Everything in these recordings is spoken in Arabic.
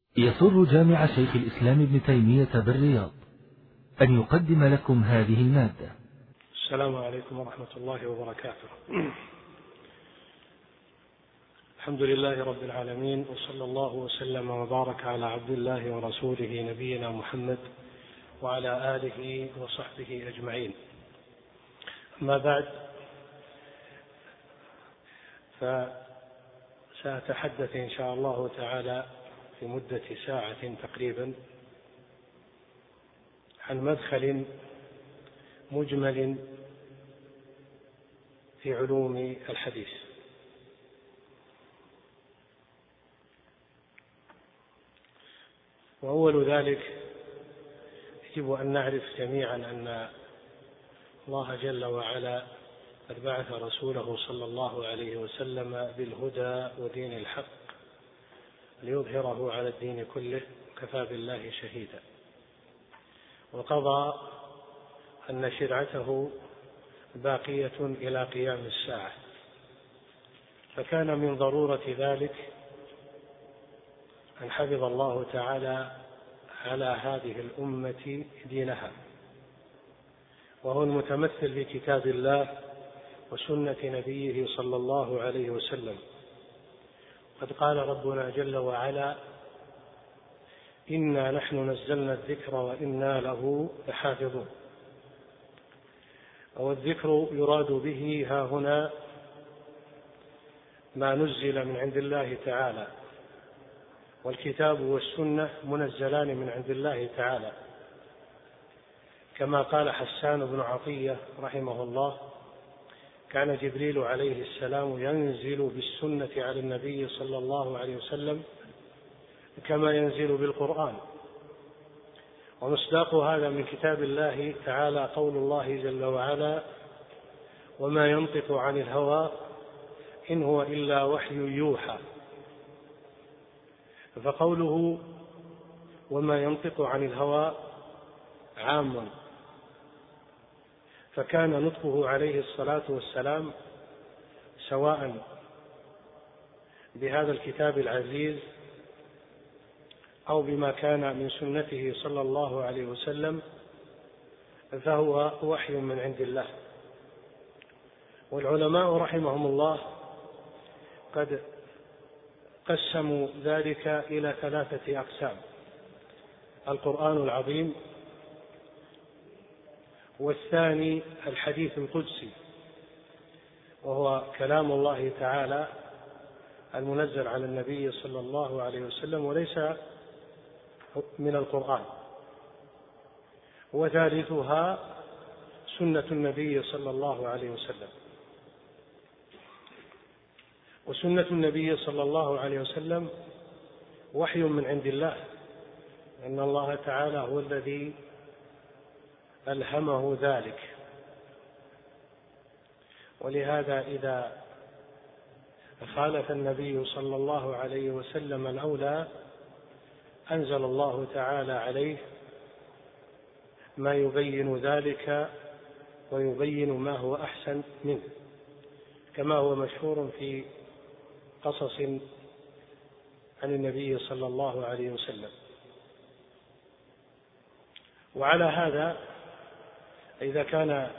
يسر جامع شيخ الإسلام ابن تيمية بالرياض أن يقدم لكم هذه المادة. السلام عليكم ورحمة الله وبركاته. الحمد لله رب العالمين، وصلى الله وسلم وبارك على عبد الله ورسوله نبينا محمد وعلى آله وصحبه أجمعين. أما بعد، فسأتحدث إن شاء الله تعالى في مدة ساعة تقريبا عن مدخل مجمل في علوم الحديث. وأول ذلك يجب أن نعرف جميعا أن الله جل وعلا قد بعث رسوله صلى الله عليه وسلم بالهدى ودين الحق ليظهره على الدين كله، وكفى بالله شهيدا. وقضى أن شرعته باقية إلى قيام الساعة، فكان من ضرورة ذلك أن حفظ الله تعالى على هذه الأمة دينها، وهو المتمثل في كتاب الله وسنة نبيه صلى الله عليه وسلم. قد قال ربنا جل وعلا: إنا نحن نزلنا الذكر وإنا له لحافظون. والذكر يراد به ها هنا ما نزل من عند الله تعالى، والكتاب والسنة منزلان من عند الله تعالى، كما قال حسان بن عطية رحمه الله: كان جبريل عليه السلام ينزل بالسنة على النبي صلى الله عليه وسلم كما ينزل بالقرآن. ومصداق هذا من كتاب الله تعالى قول الله جل وعلا: وما ينطق عن الهوى إن هو إلا وحي يوحى. فقوله وما ينطق عن الهوى عام، فكان نطقه عليه الصلاة والسلام سواء بهذا الكتاب العزيز أو بما كان من سنته صلى الله عليه وسلم، فهو وحي من عند الله. والعلماء رحمهم الله قد قسموا ذلك إلى 3 أقسام: القرآن العظيم، والثاني الحديث القدسي وهو كلام الله تعالى المنزل على النبي صلى الله عليه وسلم وليس من القرآن، وثالثها سنة النبي صلى الله عليه وسلم. وسنة النبي صلى الله عليه وسلم وحي من عند الله، إن الله تعالى هو الذي ألهمه ذلك. ولهذا إذا خالف النبي صلى الله عليه وسلم الأولى أنزل الله تعالى عليه ما يبين ذلك ويبين ما هو أحسن منه، كما هو مشهور في قصص عن النبي صلى الله عليه وسلم. وعلى هذا إذا كان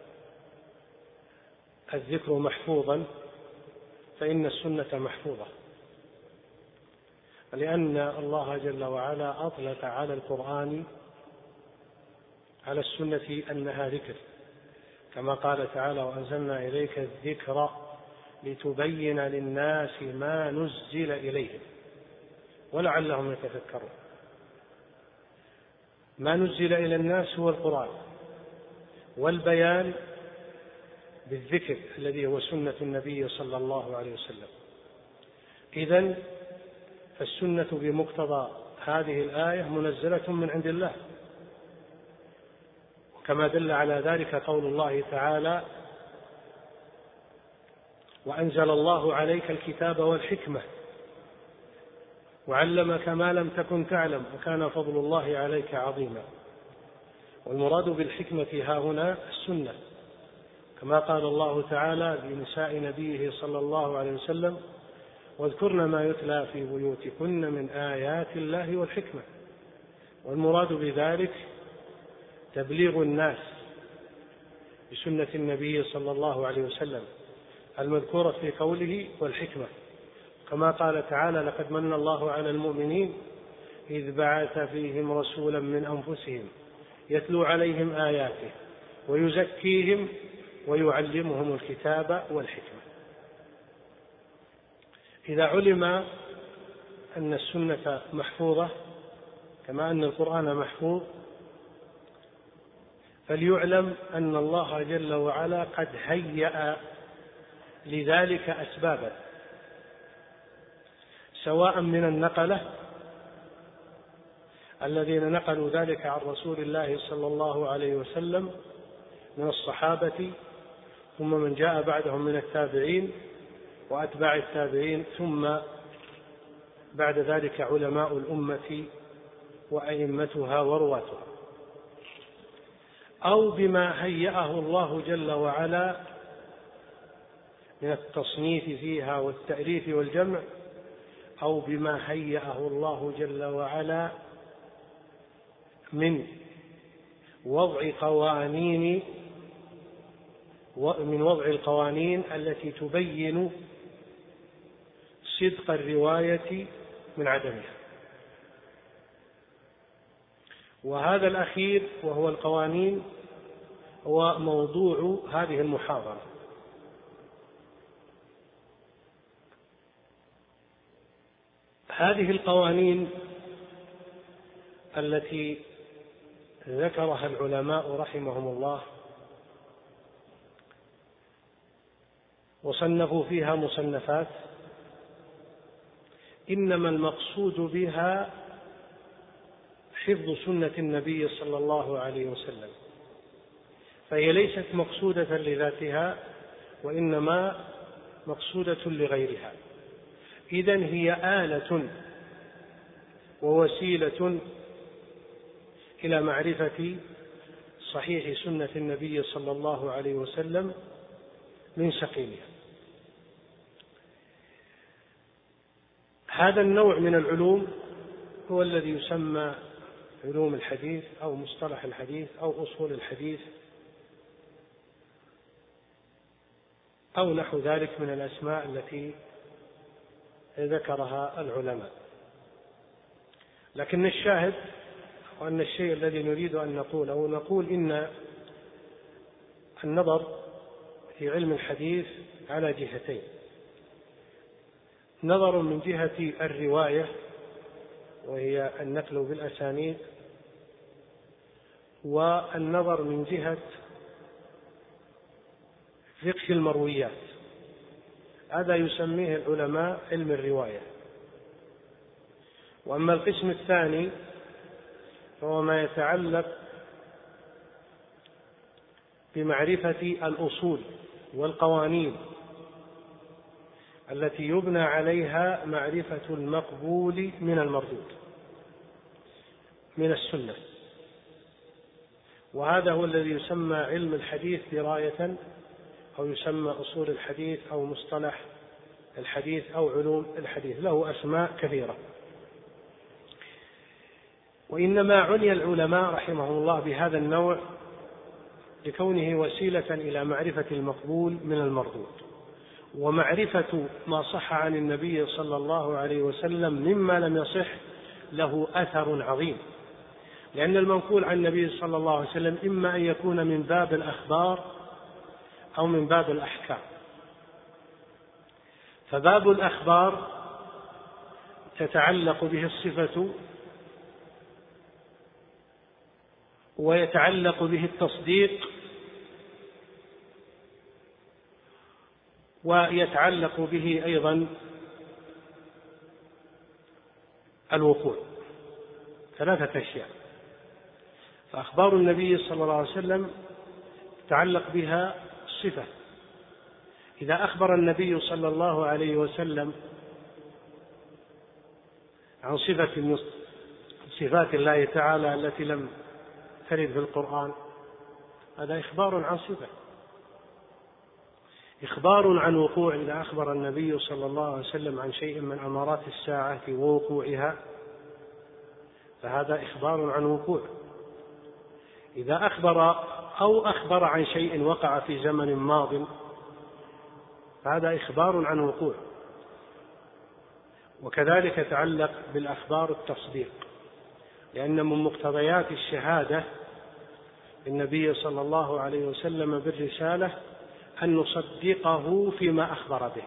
الذكر محفوظا فإن السنة محفوظة، لأن الله جل وعلا أطلق على القرآن على السنة أنها ذكر، كما قال تعالى: وأنزلنا إليك الذكر لتبين للناس ما نزل إليهم ولعلهم يتفكرون. ما نزل إلى الناس هو القرآن، والبيان بالذكر الذي هو سنة النبي صلى الله عليه وسلم. إذن فالسنة بمقتضى هذه الآية منزلة من عند الله، كما دل على ذلك قول الله تعالى: وأنزل الله عليك الكتاب والحكمة وعلمك ما لم تكن تعلم وكان فضل الله عليك عظيما. والمراد بالحكمة ها هنا السنة، كما قال الله تعالى لنساء نبيه صلى الله عليه وسلم: واذكرن ما يتلى في بيوتكن من آيات الله والحكمة. والمراد بذلك تبليغ الناس بسنة النبي صلى الله عليه وسلم المذكورة في قوله والحكمة، كما قال تعالى: لقد من الله على المؤمنين إذ بعث فيهم رسولا من أنفسهم يتلو عليهم آياته ويزكيهم ويعلمهم الكتاب والحكمة. إذا علم أن السنة محفوظة كما أن القرآن محفوظ، فليعلم أن الله جل وعلا قد هيأ لذلك أسبابا، سواء من النقلة الذين نقلوا ذلك عن رسول الله صلى الله عليه وسلم من الصحابة، ثم من جاء بعدهم من التابعين وأتباع التابعين، ثم بعد ذلك علماء الأمة وأئمتها ورواتها، أو بما هيأه الله جل وعلا من التصنيف فيها والتأليف والجمع، أو بما هيأه الله جل وعلا من وضع القوانين التي تبين صدق الرواية من عدمها. وهذا الأخير وهو القوانين هو موضوع هذه المحاضرة. هذه القوانين التي ذكرها العلماء رحمهم الله وصنفوا فيها مصنفات، إنما المقصود بها حفظ سنة النبي صلى الله عليه وسلم، فهي ليست مقصودة لذاتها وإنما مقصودة لغيرها. إذن هي آلة ووسيلة إلى معرفة صحيح سنة النبي صلى الله عليه وسلم من سقيمها. هذا النوع من العلوم هو الذي يسمى علوم الحديث أو مصطلح الحديث أو أصول الحديث أو نحو ذلك من الأسماء التي ذكرها العلماء. لكن الشاهد وأن الشيء الذي نريد أن نقوله، نقول إن النظر في علم الحديث على جهتين: نظر من جهة الرواية وهي النقل بالأسانيد، والنظر من جهة فقه المرويات، هذا يسميه العلماء علم الرواية. وأما القسم الثاني فهو ما يتعلق بمعرفة الأصول والقوانين التي يبنى عليها معرفة المقبول من المردود من السنة، وهذا هو الذي يسمى علم الحديث دراية، أو يسمى أصول الحديث أو مصطلح الحديث أو علوم الحديث، له أسماء كثيرة. وإنما عني العلماء رحمهم الله بهذا النوع لكونه وسيلة إلى معرفة المقبول من المردود، ومعرفة ما صح عن النبي صلى الله عليه وسلم مما لم يصح له أثر عظيم، لأن المنقول عن النبي صلى الله عليه وسلم إما أن يكون من باب الأخبار أو من باب الأحكام. فباب الأخبار تتعلق به الصفة ويتعلق به التصديق ويتعلق به أيضا الوقوع، ثلاثة أشياء. فأخبار النبي صلى الله عليه وسلم تتعلق بها الصفة، إذا أخبر النبي صلى الله عليه وسلم عن صفة من صفات الله تعالى التي لم ترد في القرآن، هذا إخبار عن صفة. إخبار عن وقوع، إذا أخبر النبي صلى الله عليه وسلم عن شيء من أمارات الساعة ووقوعها فهذا إخبار عن وقوع. إذا أخبر عن شيء وقع في زمن ماض فهذا إخبار عن وقوع. وكذلك يتعلق بالأخبار التصديق، لأن من مقتضيات الشهادة النبي صلى الله عليه وسلم بالرسالة أن نصدقه فيما أخبر به،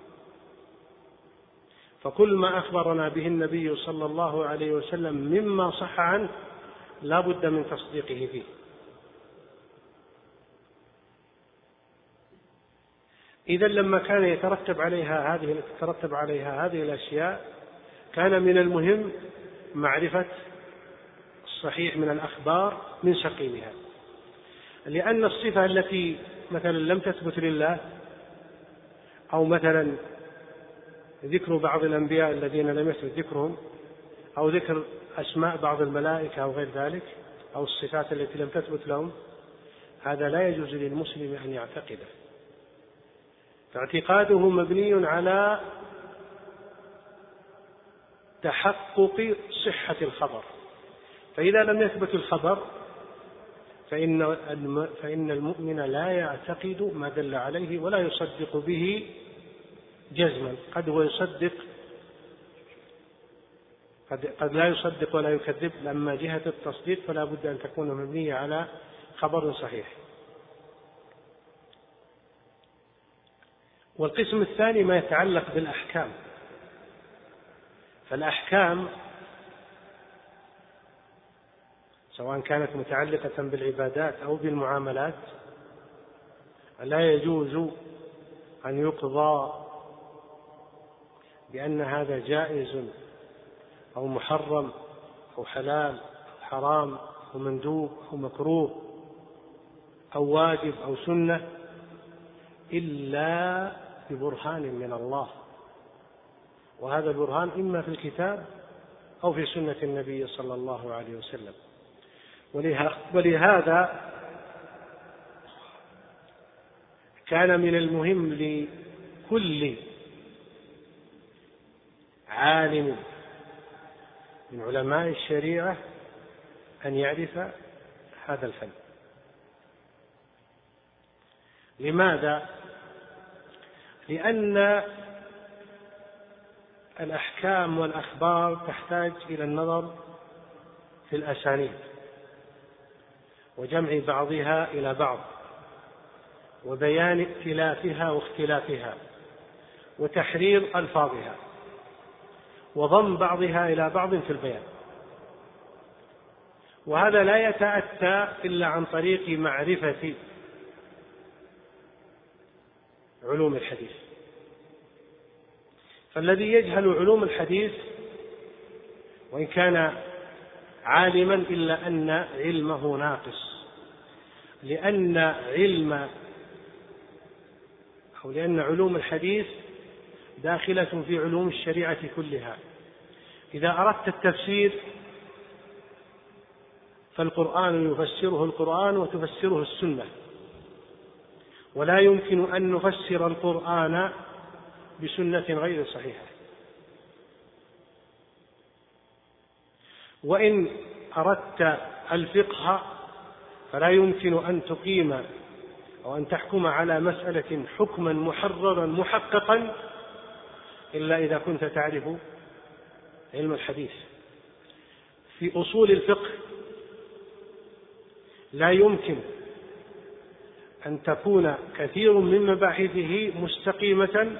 فكل ما أخبرنا به النبي صلى الله عليه وسلم مما صح عنه لا بد من تصديقه فيه. إذا لما كان يترتب عليها هذه الأشياء كان من المهم معرفة الصحيح من الأخبار من سقيمها، لأن الصفة التي مثلا لم تثبت لله، أو مثلا ذكر بعض الأنبياء الذين لم يثبت ذكرهم، أو ذكر أسماء بعض الملائكة أو غير ذلك، أو الصفات التي لم تثبت لهم، هذا لا يجوز للمسلم أن يعتقده، فاعتقاده مبني على تحقق صحة الخبر. فإذا لم يثبت الخبر فإن المؤمن لا يعتقد ما دل عليه ولا يصدق به جزما. قد لا يصدق ولا يكذب، لما جهة التصديق فلا بد أن تكون مبنية على خبر صحيح. والقسم الثاني ما يتعلق بالأحكام. فالأحكام سواء كانت متعلقة بالعبادات أو بالمعاملات لا يجوز أن يقضى بأن هذا جائز أو محرم أو حلال أو حرام أو مندوب أو مكروه أو واجب أو سنة إلا ببرهان من الله، وهذا البرهان إما في الكتاب أو في سنة النبي صلى الله عليه وسلم. ولهذا كان من المهم لكل عالم من علماء الشريعة أن يعرف هذا الفن. لماذا؟ لأن الأحكام والأخبار تحتاج إلى النظر في الأسانيد وجمع بعضها إلى بعض وبيان ائتلافها واختلافها وتحرير ألفاظها وضم بعضها إلى بعض في البيان، وهذا لا يتأتى إلا عن طريق معرفة علوم الحديث. فالذي يجهل علوم الحديث وإن كان عالما إلا أن علمه ناقص، لأن علوم الحديث داخلة في علوم الشريعة كلها. إذا أردت التفسير فالقرآن يفسره القرآن وتفسره السنة، ولا يمكن أن نفسر القرآن بسنة غير صحيحة. وإن أردت الفقه فلا يمكن أن تقيم أو أن تحكم على مسألة حكما محررا محققا إلا إذا كنت تعرف علم الحديث. في أصول الفقه لا يمكن أن تكون كثير من مباحثه مستقيمة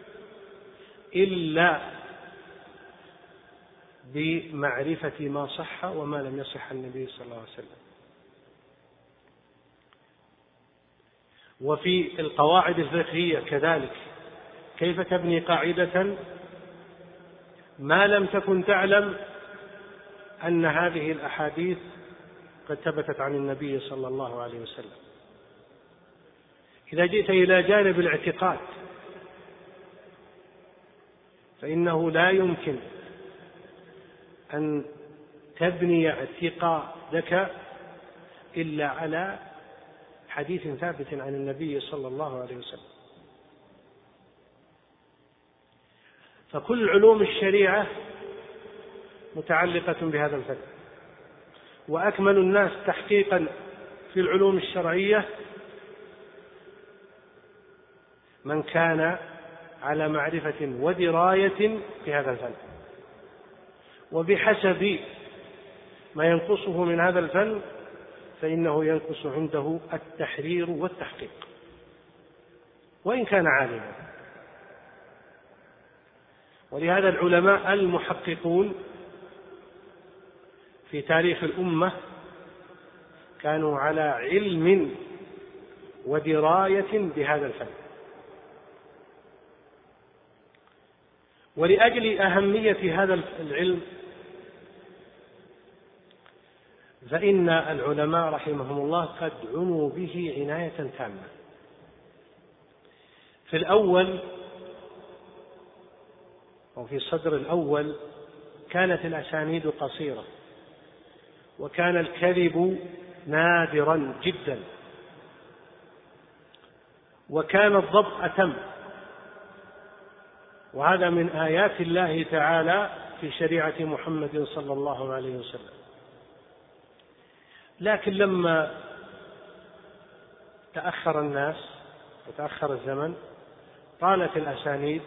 إلا بمعرفة ما صح وما لم يصح النبي صلى الله عليه وسلم. وفي القواعد الفقهية كذلك، كيف تبني قاعدة ما لم تكن تعلم أن هذه الأحاديث قد ثبتت عن النبي صلى الله عليه وسلم؟ إذا جئت إلى جانب الاعتقاد فإنه لا يمكن أن تبني اعتقادك إلا على حديث ثابت عن النبي صلى الله عليه وسلم. فكل علوم الشريعة متعلقة بهذا الفن، وأكمل الناس تحقيقا في العلوم الشرعية من كان على معرفة ودراية بهذا الفن، وبحسب ما ينقصه من هذا الفن فإنه ينقص عنده التحرير والتحقيق وإن كان عالما. ولهذا العلماء المحققون في تاريخ الأمة كانوا على علم ودراية بهذا الفن. ولأجل أهمية هذا العلم فإن العلماء رحمهم الله قد عنوا به عناية تامة. في الأول وفي الصدر الأول كانت الأسانيد قصيرة، وكان الكذب نادرا جدا، وكان الضبط أتم، وهذا من آيات الله تعالى في شريعة محمد صلى الله عليه وسلم. لكن لما تأخر الناس وتأخر الزمن طالت الأسانيد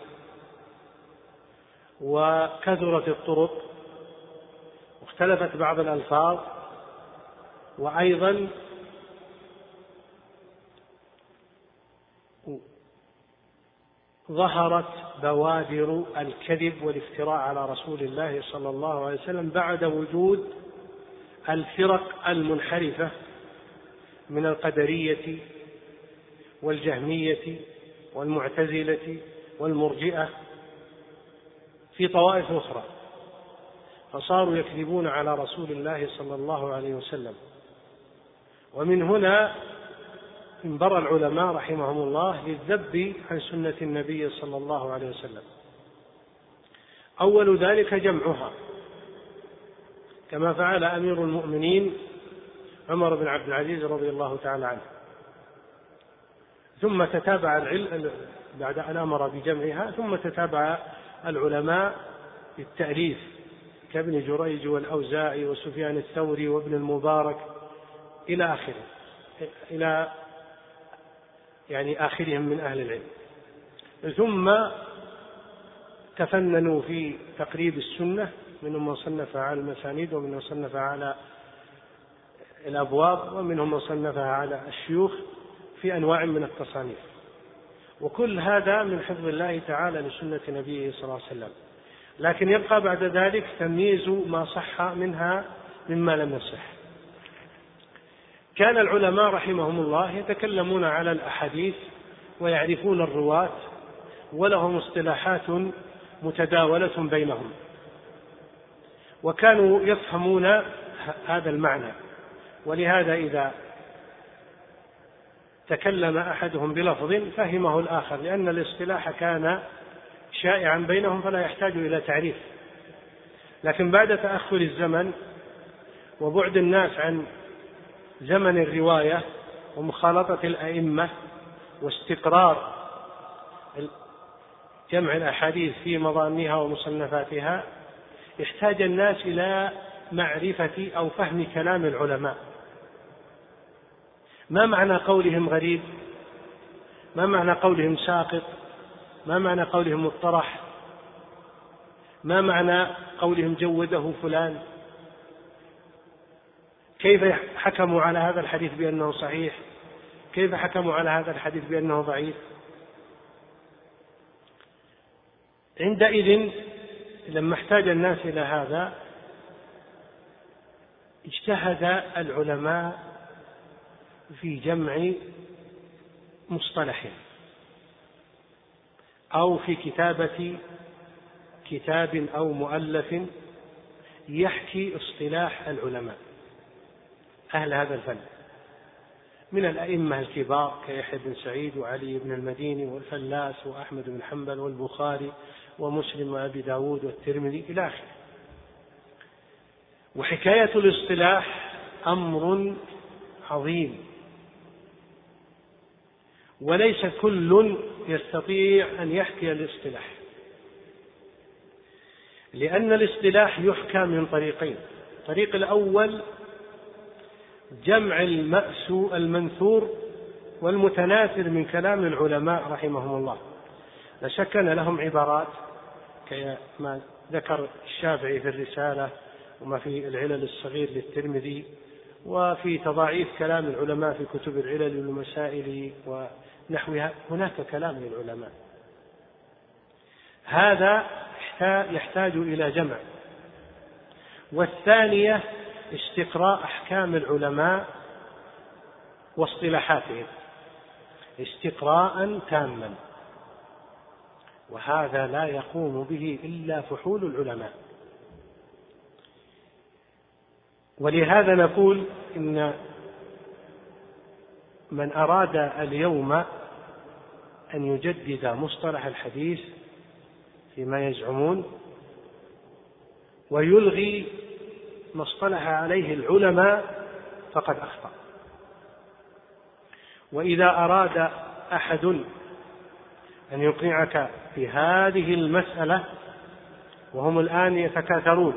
وكثرت الطرق واختلفت بعض الألفاظ، وأيضا ظهرت بوادر الكذب والافتراء على رسول الله صلى الله عليه وسلم بعد وجود الفرق المنحرفة من القدرية والجهمية والمعتزلة والمرجئة في طوائف أخرى، فصاروا يكذبون على رسول الله صلى الله عليه وسلم. ومن هنا انبر العلماء رحمهم الله للذب عن سنة النبي صلى الله عليه وسلم. أول ذلك جمعها كما فعل أمير المؤمنين عمر بن عبد العزيز رضي الله تعالى عنه، ثم تتابع العلم بعد أن أمر بجمعها، ثم تتابع العلماء بالتأليف كابن جريج والأوزاعي وسفيان الثوري وابن المبارك إلى آخره، إلى آخرهم من أهل العلم. ثم تفننوا في تقريب السنة، منهم من صنفها على المسانيد، ومنهم من صنفها على الأبواب، ومنهم من صنفها على الشيوخ في أنواع من التصانيف، وكل هذا من حفظ الله تعالى لسنة نبيه صلى الله عليه وسلم. لكن يبقى بعد ذلك تمييز ما صح منها مما لم يصح. كان العلماء رحمهم الله يتكلمون على الأحاديث ويعرفون الرواة، ولهم اصطلاحات متداولة بينهم، وكانوا يفهمون هذا المعنى. ولهذا إذا تكلم أحدهم بلفظ فهمه الآخر، لأن الاصطلاح كان شائعا بينهم فلا يحتاج إلى تعريف. لكن بعد تأخر الزمن وبعد الناس عن زمن الرواية ومخالطة الأئمة واستقرار جمع الأحاديث في مضامنها ومصنفاتها، احتاج الناس إلى معرفة أو فهم كلام العلماء. ما معنى قولهم غريب؟ ما معنى قولهم ساقط؟ ما معنى قولهم مطرح؟ ما معنى قولهم جوده فلان؟ كيف حكموا على هذا الحديث بأنه صحيح؟ كيف حكموا على هذا الحديث بأنه ضعيف؟ عندئذ لما احتاج الناس إلى هذا اجتهد العلماء في جمع مصطلح أو في كتابة كتاب أو مؤلف يحكي اصطلاح العلماء أهل هذا الفن من الأئمة الكبار كيحيى بن سعيد وعلي بن المديني والفلاس وأحمد بن حنبل والبخاري ومسلم وأبي داود والترمذي إلى آخره. وحكاية الاصطلاح أمر عظيم، وليس كل يستطيع أن يحكي الاصطلاح، لأن الاصطلاح يحكى من طريقين: الطريق الأول جمع المنثور والمتناثر من كلام العلماء رحمهم الله، لا شك أن لهم عبارات كما ذكر الشافعي في الرسالة، وما في العلل الصغير للترمذي، وفي تضاعيف كلام العلماء في كتب العلل والمسائل ونحوها، هناك كلام للعلماء، هذا يحتاج إلى جمع. والثانية استقراء أحكام العلماء واصطلاحاتهم استقراء تاما، وهذا لا يقوم به إلا فحول العلماء. ولهذا نقول إن من أراد اليوم أن يجدد مصطلح الحديث فيما يزعمون ويلغي ما اصطلح عليه العلماء فقد أخطأ. وإذا أراد أحد أن يقنعك في هذه المسألة، وهم الآن يتكاثرون،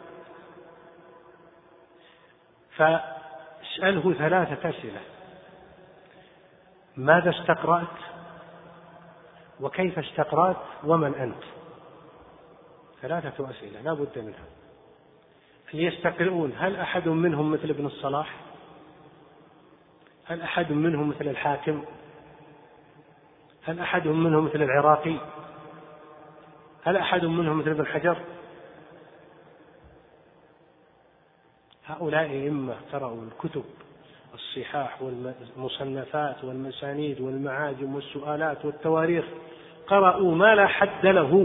فاسأله 3 أسئلة: ماذا استقرأت؟ وكيف استقرأت؟ ومن أنت؟ 3 أسئلة لا بد منها. اللي يستقرؤون هل أحد منهم مثل ابن الصلاح؟ هل أحد منهم مثل الحاكم؟ هل أحد منهم مثل العراقي؟ هل أحد منهم مثل ابن حجر؟ هؤلاء إما قرأوا الكتب الصحاح والمصنفات والمسانيد والمعاجم والسؤالات والتواريخ، قرأوا ما لا حد له.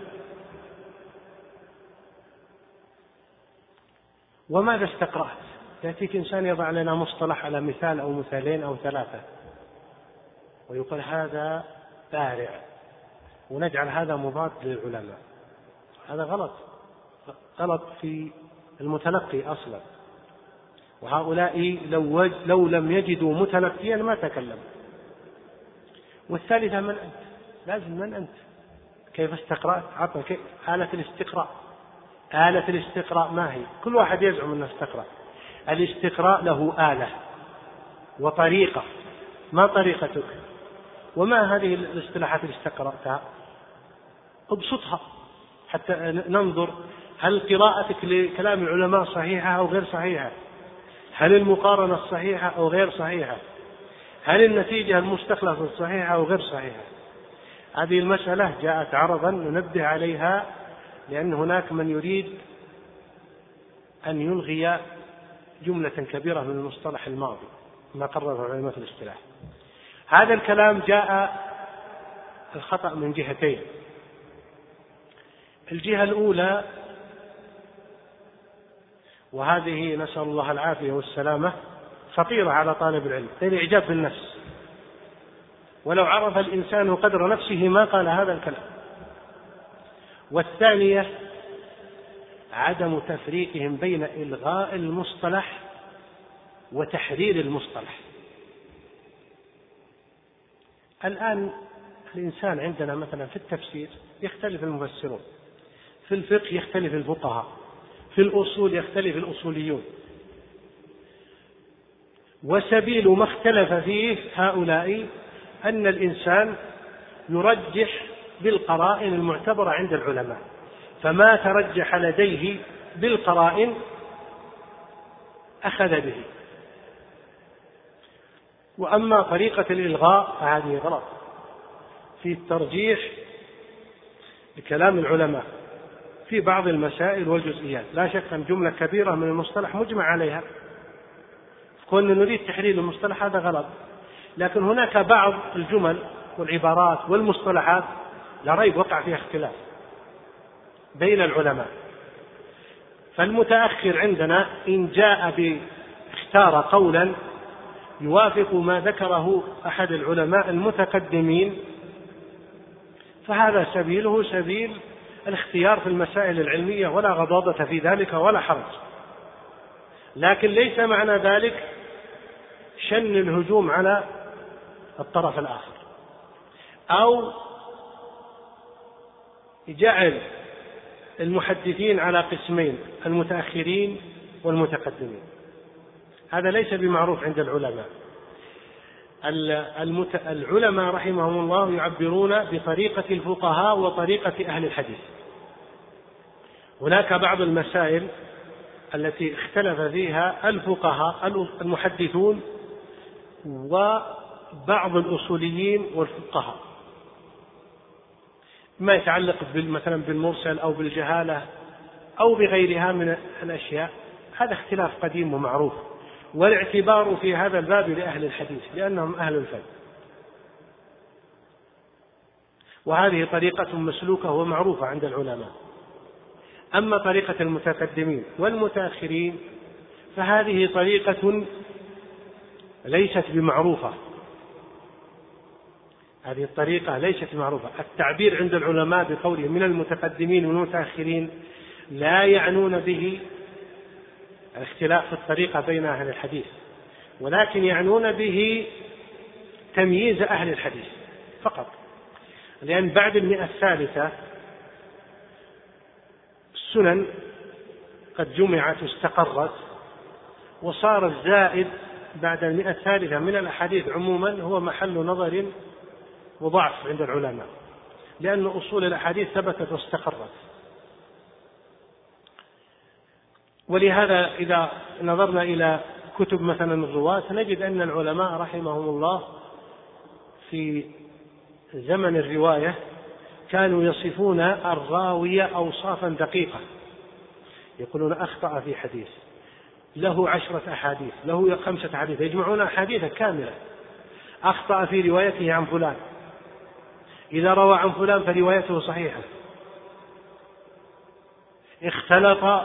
وماذا استقرأت؟ يأتيك إنسان يضع لنا مصطلح على مثال أو مثالين أو 3 ويقول هذا بارع، ونجعل هذا مضاد للعلماء. هذا غلط في المتلقي أصلا، وهؤلاء لو لم يجدوا متلقيا ما تكلموا. والثالثة: من أنت؟ لازم من أنت؟ كيف استقرأت؟ عطنا آلة الاستقراء. آلة الاستقراء ما هي؟ كل واحد يزعم أنه استقرأ. الاستقراء له آلة وطريقة. ما طريقتك؟ وما هذه الاصطلاحات اللي استقرأتها؟ ابسطها حتى ننظر هل قراءتك لكلام العلماء صحيحة أو غير صحيحة؟ هل المقارنة صحيحة أو غير صحيحة؟ هل النتيجة المستخلصة صحيحة أو غير صحيحة؟ هذه المسألة جاءت عرضا ننبه عليها، لأن هناك من يريد أن يلغي جملة كبيرة من المصطلح الماضي ما قرره علماء الاصطلاح. هذا الكلام جاء الخطأ من جهتين. الجهة الأولى، وهذه نسأل الله العافية والسلامة، خطيرة على طالب العلم، الإعجاب بالنفس. ولو عرف الإنسان قدر نفسه ما قال هذا الكلام. والثانية عدم تفريقهم بين إلغاء المصطلح وتحرير المصطلح. الآن الإنسان عندنا مثلا في التفسير يختلف المفسرون، في الفقه يختلف الفقهاء، في الأصول يختلف الأصوليون، وسبيل ما اختلف فيه هؤلاء أن الإنسان يرجح بالقرائن المعتبرة عند العلماء، فما ترجح لديه بالقرائن أخذ به. وأما طريقة الإلغاء فهذه غلط في الترجيح بكلام العلماء في بعض المسائل والجزئيات. لا شك أن جملة كبيرة من المصطلح مجمع عليها، كنا نريد تحرير المصطلح هذا غلط، لكن هناك بعض الجمل والعبارات والمصطلحات لا ريب وقع فيها اختلاف بين العلماء. فالمتأخر عندنا إن جاء اختار قولا يوافق ما ذكره أحد العلماء المتقدمين، فهذا سبيله سبيل الاختيار في المسائل العلمية، ولا غضاضة في ذلك ولا حرج. لكن ليس معنى ذلك شن الهجوم على الطرف الآخر، أو جعل المحدثين على قسمين: المتأخرين والمتقدمين. هذا ليس بمعروف عند العلماء. العلماء رحمهم الله يعبرون بطريقة الفقهاء وطريقة أهل الحديث. هناك بعض المسائل التي اختلف فيها الفقهاء المحدثون وبعض الأصوليين والفقهاء، ما يتعلق مثلا بالمرسل أو بالجهالة أو بغيرها من الأشياء. هذا اختلاف قديم ومعروف، والاعتبار في هذا الباب لأهل الحديث لأنهم أهل الفن، وهذه طريقة مسلوكة ومعروفة عند العلماء. أما طريقة المتقدمين والمتأخرين فهذه طريقة ليست بمعروفة. هذه الطريقة ليست معروفة. التعبير عند العلماء بقوله من المتقدمين والمتأخرين لا يعنون به الاختلاف في الطريقة بين أهل الحديث، ولكن يعنون به تمييز أهل الحديث فقط. لأن بعد 100 الثالثة السنن قد جمعت واستقرت، وصار الزائد بعد 100 الثالثة من الأحاديث عموما هو محل نظر وضعف عند العلماء، لأن أصول الأحاديث ثبتت واستقرت. ولهذا إذا نظرنا إلى كتب مثلا الرواة نجد أن العلماء رحمهم الله في زمن الرواية كانوا يصفون الراوية أوصافا دقيقة، يقولون أخطأ في حديث، له 10 أحاديث، له 5 أحاديث، يجمعون أحاديث كاملة. أخطأ في روايته عن فلان، إذا روى عن فلان فروايته صحيحة. اختلط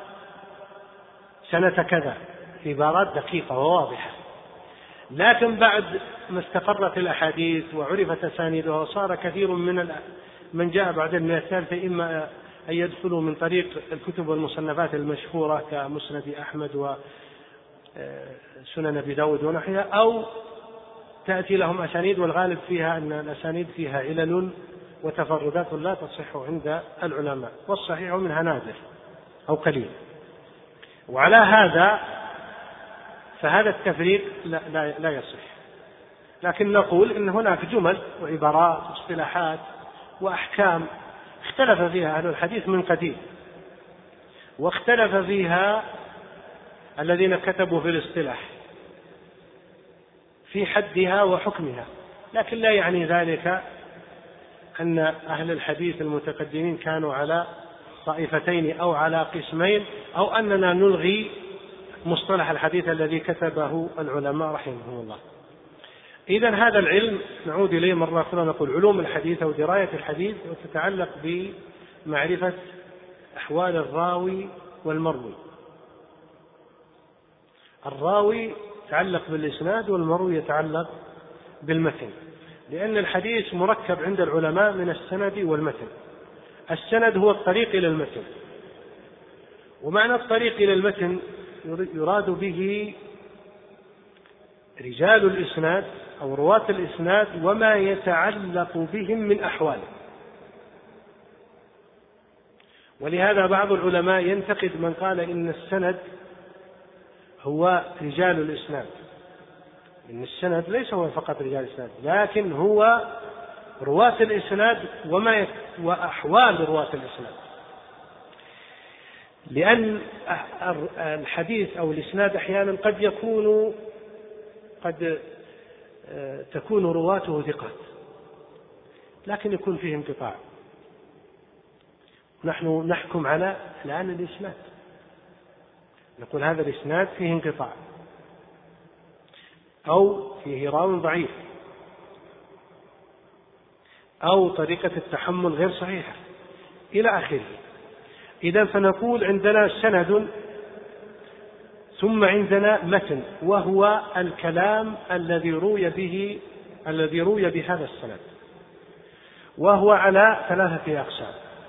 سنة كذا، في عبارات دقيقة وواضحة. لكن بعد ما استقرت الأحاديث وعرفت أسانيدها وصار كثير من جاء بعد 100 الثالثة إما أن يدخلوا من طريق الكتب والمصنفات المشهورة كمسند أحمد وسنن أبي داود ونحوها، أو تأتي لهم أسانيد والغالب فيها أن الأسانيد فيها علل وتفردات لا تصح عند العلماء، والصحيح منها نادر أو قليل. وعلى هذا فهذا التفريق لا يصح. لكن نقول إن هناك جمل وعبارات واصطلاحات وأحكام اختلف فيها أهل الحديث من قديم، واختلف فيها الذين كتبوا في الاصطلاح في حدها وحكمها، لكن لا يعني ذلك أن أهل الحديث المتقدمين كانوا على طائفتين أو على قسمين، أو أننا نلغي مصطلح الحديث الذي كتبه العلماء رحمهم الله. إذن هذا العلم نعود إليه مرة أخرى، نقول علوم الحديث أو دراية الحديث وتتعلق بمعرفة أحوال الراوي والمروي. الراوي يتعلق بالإسناد والمروي يتعلق بالمتن، لأن الحديث مركب عند العلماء من السند والمتن. السند هو الطريق إلى المتن، ومعنى الطريق إلى المتن يراد به رجال الإسناد أو رواة الإسناد وما يتعلق بهم من أحوال. ولهذا بعض العلماء ينتقد من قال إن السند هو رجال الإسناد، إن السند ليس هو فقط رجال الإسناد، لكن هو رواة الإسناد وأحوال رواة الإسناد. لأن الحديث أو الإسناد أحيانا قد تكون رواته ثقات، لكن يكون فيه انقطاع. نحن نحكم على الآن الإسناد، نقول هذا الإسناد فيه انقطاع أو فيه راو ضعيف أو طريقة التحمل غير صحيحة إلى آخره. إذن فنقول عندنا سند ثم عندنا متن، وهو الكلام الذي روي بهذا السند، وهو على 3 أقسام: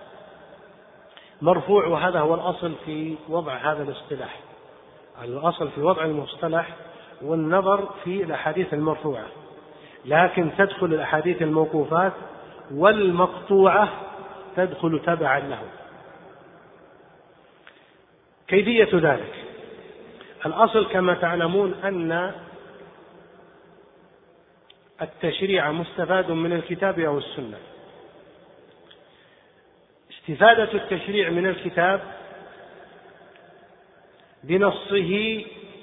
مرفوع، وهذا هو الأصل في وضع هذا الاصطلاح. الأصل في وضع المصطلح والنظر في الأحاديث المرفوعة، لكن تدخل الأحاديث الموقوفات والمقطوعة تدخل تبعا له. كيفية ذلك؟ الأصل كما تعلمون أن التشريع مستفاد من الكتاب أو السنة. استفادة التشريع من الكتاب بنصه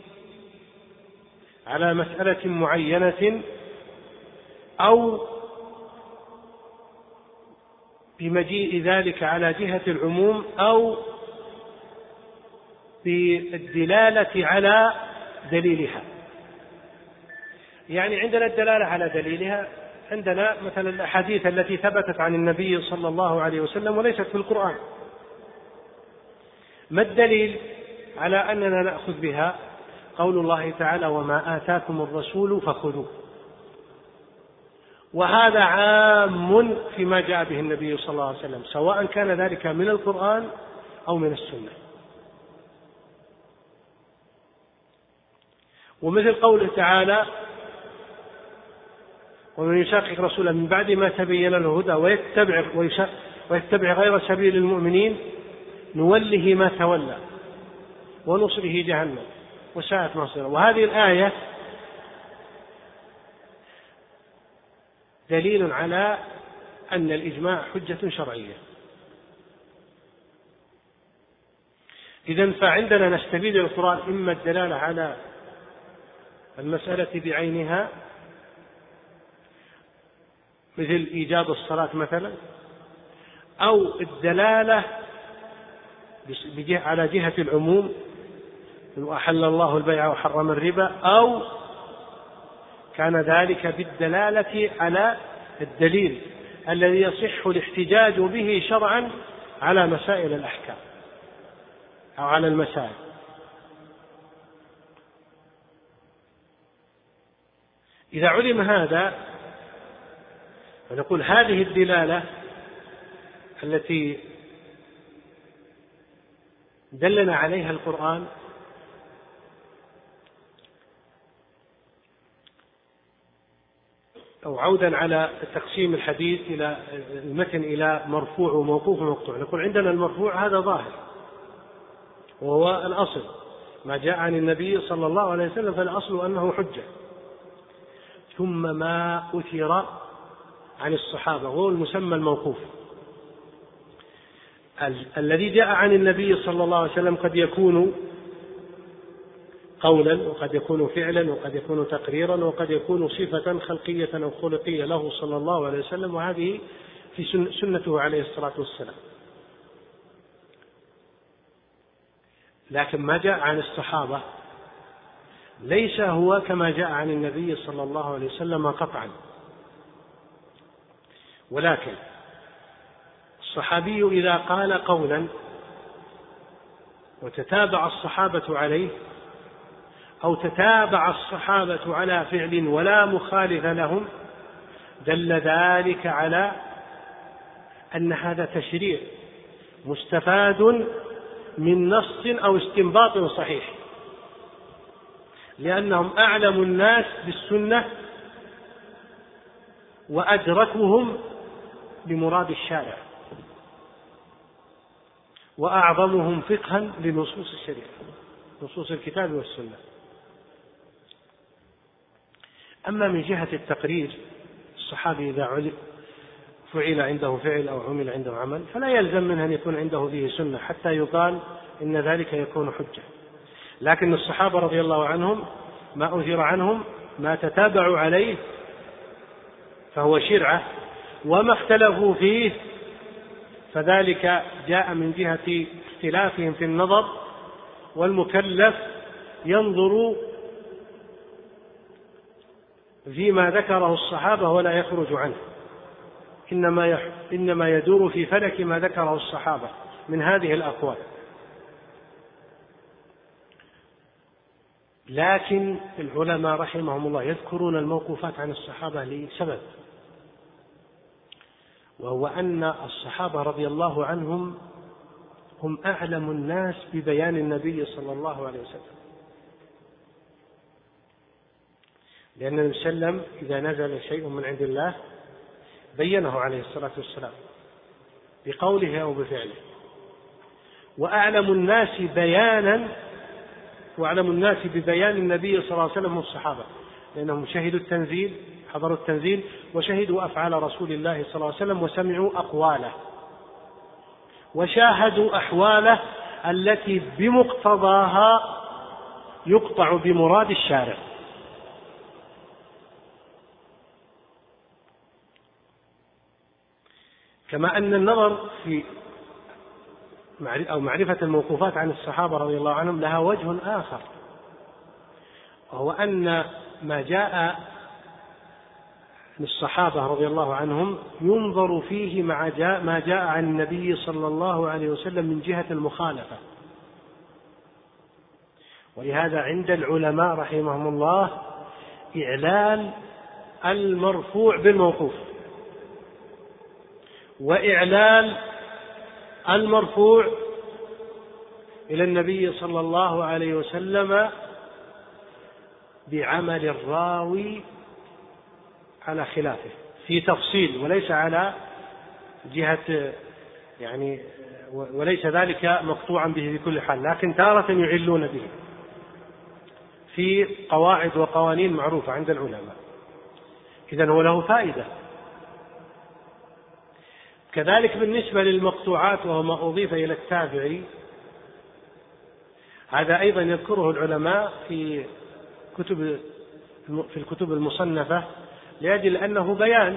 على مسألة معينة أو بمجيء ذلك على جهة العموم أو بالدلالة على دليلها. يعني عندنا الدلالة على دليلها، عندنا مثلا الأحاديث التي ثبتت عن النبي صلى الله عليه وسلم وليست في القرآن. ما الدليل على أننا نأخذ بها؟ قول الله تعالى: وما آتاكم الرسول فخذوه. وهذا عام فيما جاء به النبي صلى الله عليه وسلم، سواء كان ذلك من القرآن أو من السنة. ومثل قوله تعالى: ومن يشاقق رسوله من بعد ما تبين له الهدى ويتبع غير سبيل المؤمنين نوله ما تولى ونصره جهنم وساءت مصيره. وهذه الآية دليل على أن الإجماع حجة شرعية. إذن فعندنا نستفيد من القرآن إما الدلالة على المسألة بعينها مثل إيجاب الصلاة مثلا، أو الدلالة على جهة العموم وأحل الله البيع وحرم الربا، أو كان ذلك بالدلالة على الدليل الذي يصح الاحتجاج به شرعا على مسائل الأحكام أو على المسائل. إذا علم هذا فنقول هذه الدلالة التي دلنا عليها القرآن أو عودا على تقسيم الحديث إلى المتن إلى مرفوع وموقوف ومقطوع، نقول عندنا المرفوع هذا ظاهر وهو الأصل ما جاء عن النبي صلى الله عليه وسلم، فالأصل أنه حجة. ثم ما أثر عن الصحابة وهو المسمى الموقوف. الذي جاء عن النبي صلى الله عليه وسلم قد يكون قولا وقد يكون فعلا وقد يكون تقريرا وقد يكون صفة خلقية أو خلقية له صلى الله عليه وسلم، وهذه في سنته عليه الصلاة والسلام. لكن ما جاء عن الصحابة ليس هو كما جاء عن النبي صلى الله عليه وسلم قطعا، ولكن الصحابي إذا قال قولا وتتابع الصحابة عليه أو تتابع الصحابة على فعل ولا مخالف لهم، دل ذلك على أن هذا تشريع مستفاد من نص أو استنباط صحيح، لأنهم أعلم الناس بالسنة وأدركهم بمراد الشارع وأعظمهم فقها لنصوص الشريعة، نصوص الكتاب والسنة. أما من جهة التقرير، الصحابي إذا فعل عنده فعل أو عمل عنده عمل فلا يلزم منه أن يكون عنده فيه سنة حتى يقال إن ذلك يكون حجة. لكن الصحابة رضي الله عنهم ما أثر عنهم ما تتابعوا عليه فهو شرعة، وما اختلفوا فيه فذلك جاء من جهة اختلافهم في النظر، والمكلف ينظر فيما ذكره الصحابة ولا يخرج عنه، إنما يدور في فلك ما ذكره الصحابة من هذه الأقوال. لكن العلماء رحمهم الله يذكرون الموقوفات عن الصحابة لسبب، وهو أن الصحابة رضي الله عنهم هم أعلم الناس ببيان النبي صلى الله عليه وسلم، لأن النبي صلى الله عليه وسلم إذا نزل شيء من عند الله بينه عليه الصلاة والسلام بقوله أو بفعله، وأعلم الناس ببيان النبي صلى الله عليه وسلم هم الصحابة، لأنهم شهدوا التنزيل، حضروا التنزيل، وشهدوا أفعال رسول الله صلى الله عليه وسلم، وسمعوا أقواله، وشاهدوا أحواله التي بمقتضاها يقطع بمراد الشارع. كما أن النظر في معرفة الموقوفات عن الصحابة رضي الله عنهم لها وجه آخر، وهو أن ما جاء للصحابة رضي الله عنهم ينظر فيه ما جاء عن النبي صلى الله عليه وسلم من جهة المخالفة. ولهذا عند العلماء رحمهم الله إعلال المرفوع بالموقوف، وإعلال المرفوع إلى النبي صلى الله عليه وسلم بعمل الراوي على خلافه في تفصيل، وليس على جهة وليس ذلك مقطوعا به بكل حال، لكن تارة يعلون به في قواعد وقوانين معروفة عند العلماء. إذن هو له فائدة. كذلك بالنسبة للمقطوعات وهو ما أضيف إلى التابعي، هذا أيضا يذكره العلماء في الكتب المصنفة لأجل أنه بيان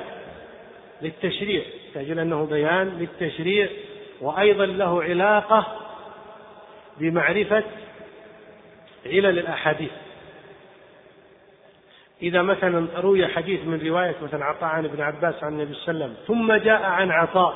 للتشريع، وأيضا له علاقة بمعرفة علل الأحاديث. إذا مثلا روي حديث من رواية مثلا عطاء عن ابن عباس عن النبي صلى الله عليه وسلم، ثم جاء عن عطاء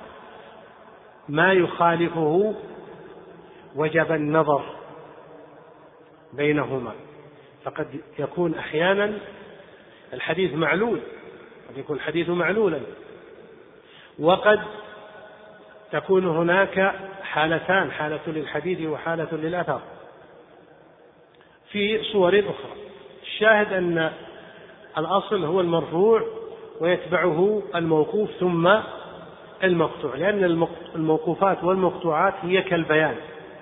ما يخالفه، وجب النظر بينهما، فقد يكون أحيانا الحديث معلول، قد يكون الحديث معلولا، وقد تكون هناك حالتان، حالة للحديث وحالة للأثر في صور أخرى. الشاهد أن الأصل هو المرفوع ويتبعه الموقوف ثم المقطوع، لأن الموقوفات والمقطوعات هي كالبيان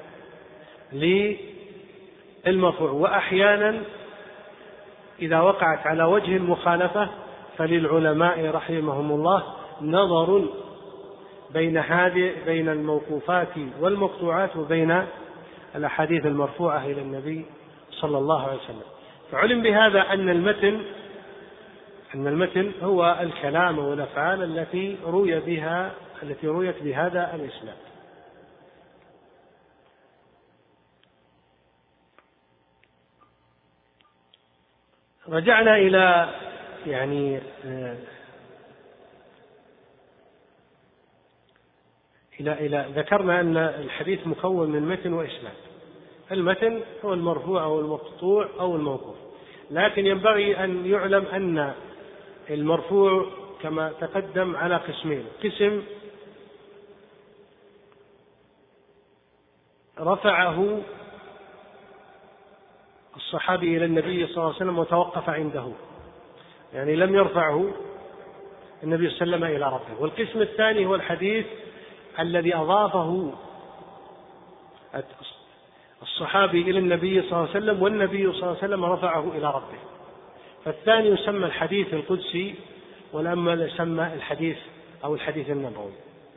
للمرفوع. وأحيانا إذا وقعت على وجه المخالفة فللعلماء رحمهم الله نظر بين الموقوفات والمقطوعات وبين الأحاديث المرفوعة إلى النبي صلى الله عليه وسلم. فعلم بهذا أن المتن هو الكلام والأفعال التي رويت بهذا الإسناد. رجعنا إلى ذكرنا أن الحديث مكون من متن وإسناد. المتن هو المرفوع أو المقطوع أو الموقوف، لكن ينبغي أن يعلم أن المرفوع كما تقدم على قسمين: قسم رفعه الصحابي إلى النبي صلى الله عليه وسلم وتوقف عنده، يعني لم يرفعه النبي صلى الله عليه وسلم إلى ربه. والقسم الثاني هو الحديث الذي أضافه الصحابي إلى النبي صلى الله عليه وسلم والنبي صلى الله عليه وسلم رفعه إلى ربه، فالثاني يسمى الحديث القدسي، والأول يسمى الحديث النبوي.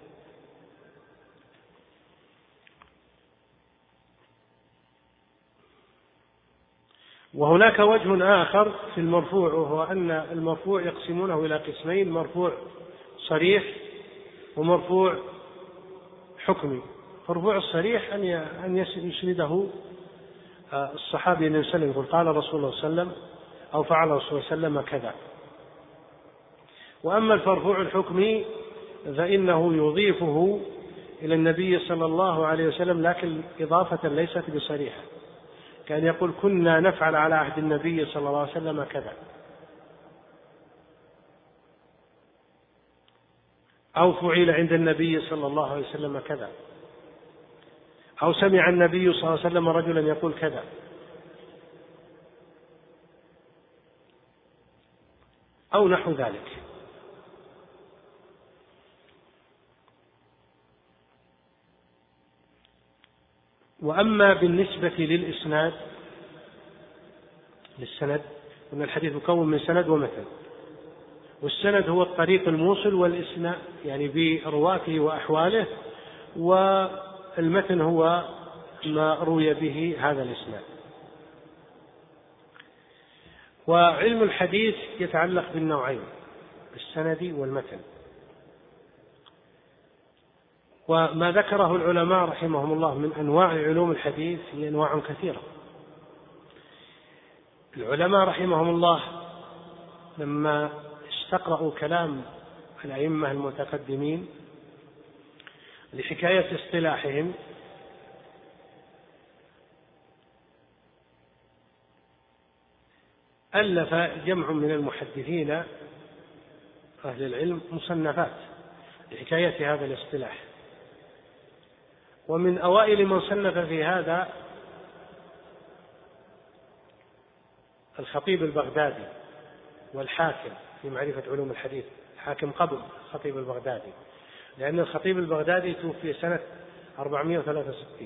وهناك وجه آخر في المرفوع، وهو أن المرفوع يقسمونه إلى قسمين: مرفوع صريح ومرفوع حكمي. مرفوع الصريح أن يسنده الصحابي النبي صلى الله عليه وسلم، يقول قال رسول الله صلى الله عليه وسلم أو فعل رسول الله صلى الله عليه وسلم كذا. وأما المرفوع الحكمي فإنه يضيفه إلى النبي صلى الله عليه وسلم، لكن إضافة ليست بصريحة، كان يقول كنا نفعل على عهد النبي صلى الله عليه وسلم كذا، أو فعل عند النبي صلى الله عليه وسلم كذا، أو سمع النبي صلى الله عليه وسلم رجلا يقول كذا، أو نحو ذلك. وأما بالنسبة للسند أن الحديث مكون من سند ومتن، والسند هو الطريق الموصل، والإسناد يعني برواته وأحواله، والمتن هو ما روي به هذا الإسناد. وعلم الحديث يتعلق بالنوعين، السند والمتن. وما ذكره العلماء رحمهم الله من أنواع علوم الحديث هي أنواع كثيرة. العلماء رحمهم الله لما استقرأوا كلام الأئمة المتقدمين لحكاية اصطلاحهم ألف جمع من المحدثين أهل العلم مصنفات لحكاية هذا الاصطلاح. ومن أوائل من صنف في هذا الخطيب البغدادي والحاكم في معرفة علوم الحديث، الحاكم قبل الخطيب البغدادي، لأن الخطيب البغدادي توفي سنة 463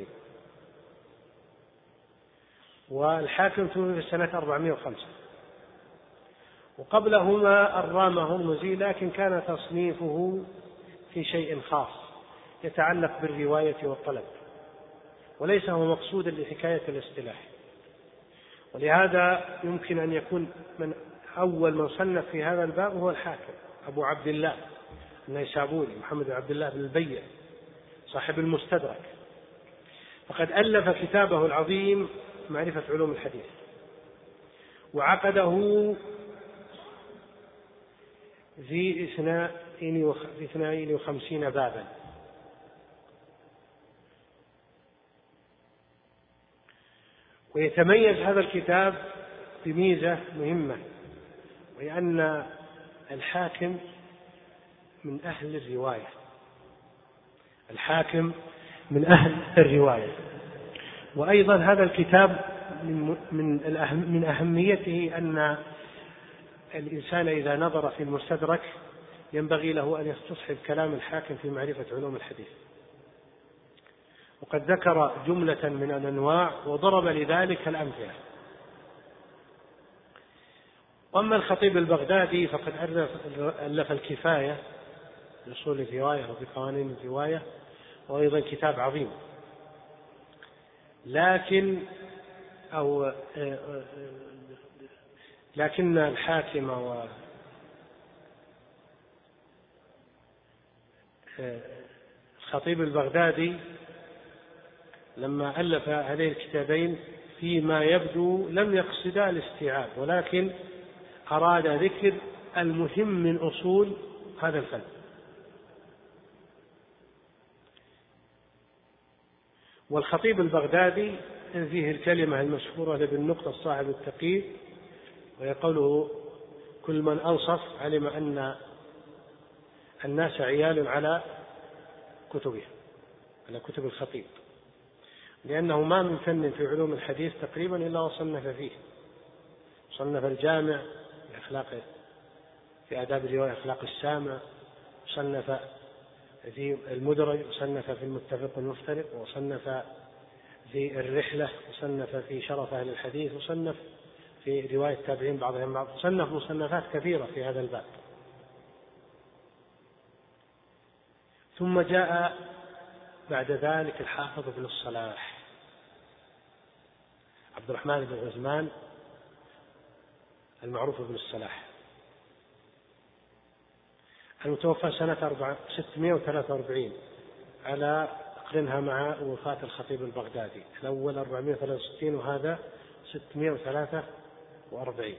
والحاكم توفي سنة 405، وقبلهما الرامة هرمزي، لكن كان تصنيفه في شيء خاص يتعلق بالرواية والطلب، وليس هو مقصودا لحكاية الاصطلاح. ولهذا يمكن أن يكون من أول من صنف في هذا الباب هو الحاكم أبو عبد الله النيسابوري محمد بن عبد الله بن البيع صاحب المستدرك، فقد ألف كتابه العظيم معرفة علوم الحديث، وعقده في 52 بابا. ويتميز هذا الكتاب بميزة مهمة، وهي أن الحاكم من أهل الرواية، الحاكم من أهل الرواية. وأيضا هذا الكتاب من أهميته أن الإنسان إذا نظر في المستدرك ينبغي له أن يستصحب كلام الحاكم في معرفة علوم الحديث، وقد ذكر جملة من الأنواع وضرب لذلك الأمثلة. وأما الخطيب البغدادي فقد ألف الكفاية بأصول الرواية وبقوانين الرواية، وأيضا كتاب عظيم، لكن الحاكم والخطيب البغدادي لما ألف هذين الكتابين فيما يبدو لم يقصدا الاستيعاب، ولكن أراد ذكر المهم من أصول هذا الفن. والخطيب البغدادي فيه الكلمة المشهورة لابن نقطة صاحب التقييد، ويقوله كل من أنصف علم أن الناس عيال على كتبه، على كتب الخطيب، لأنه ما من فن في علوم الحديث تقريبا إلا وصنف فيه. صنف الجامع في آداب الرواية أخلاق السامع، صنف في المدرج، وصنف في المتفق والمفترق، وصنف في الرحلة، وصنف في شرف أهل الحديث، وصنف في رواية التابعين بعضهم بعض، صنف مصنفات كثيرة في هذا الباب. ثم جاء بعد ذلك الحافظ ابن الصلاح عبد الرحمن بن عثمان المعروف ابن الصلاح، المتوفى سنة 643 على أقرنها مع وفاة الخطيب البغدادي، الأول 463 وهذا 643.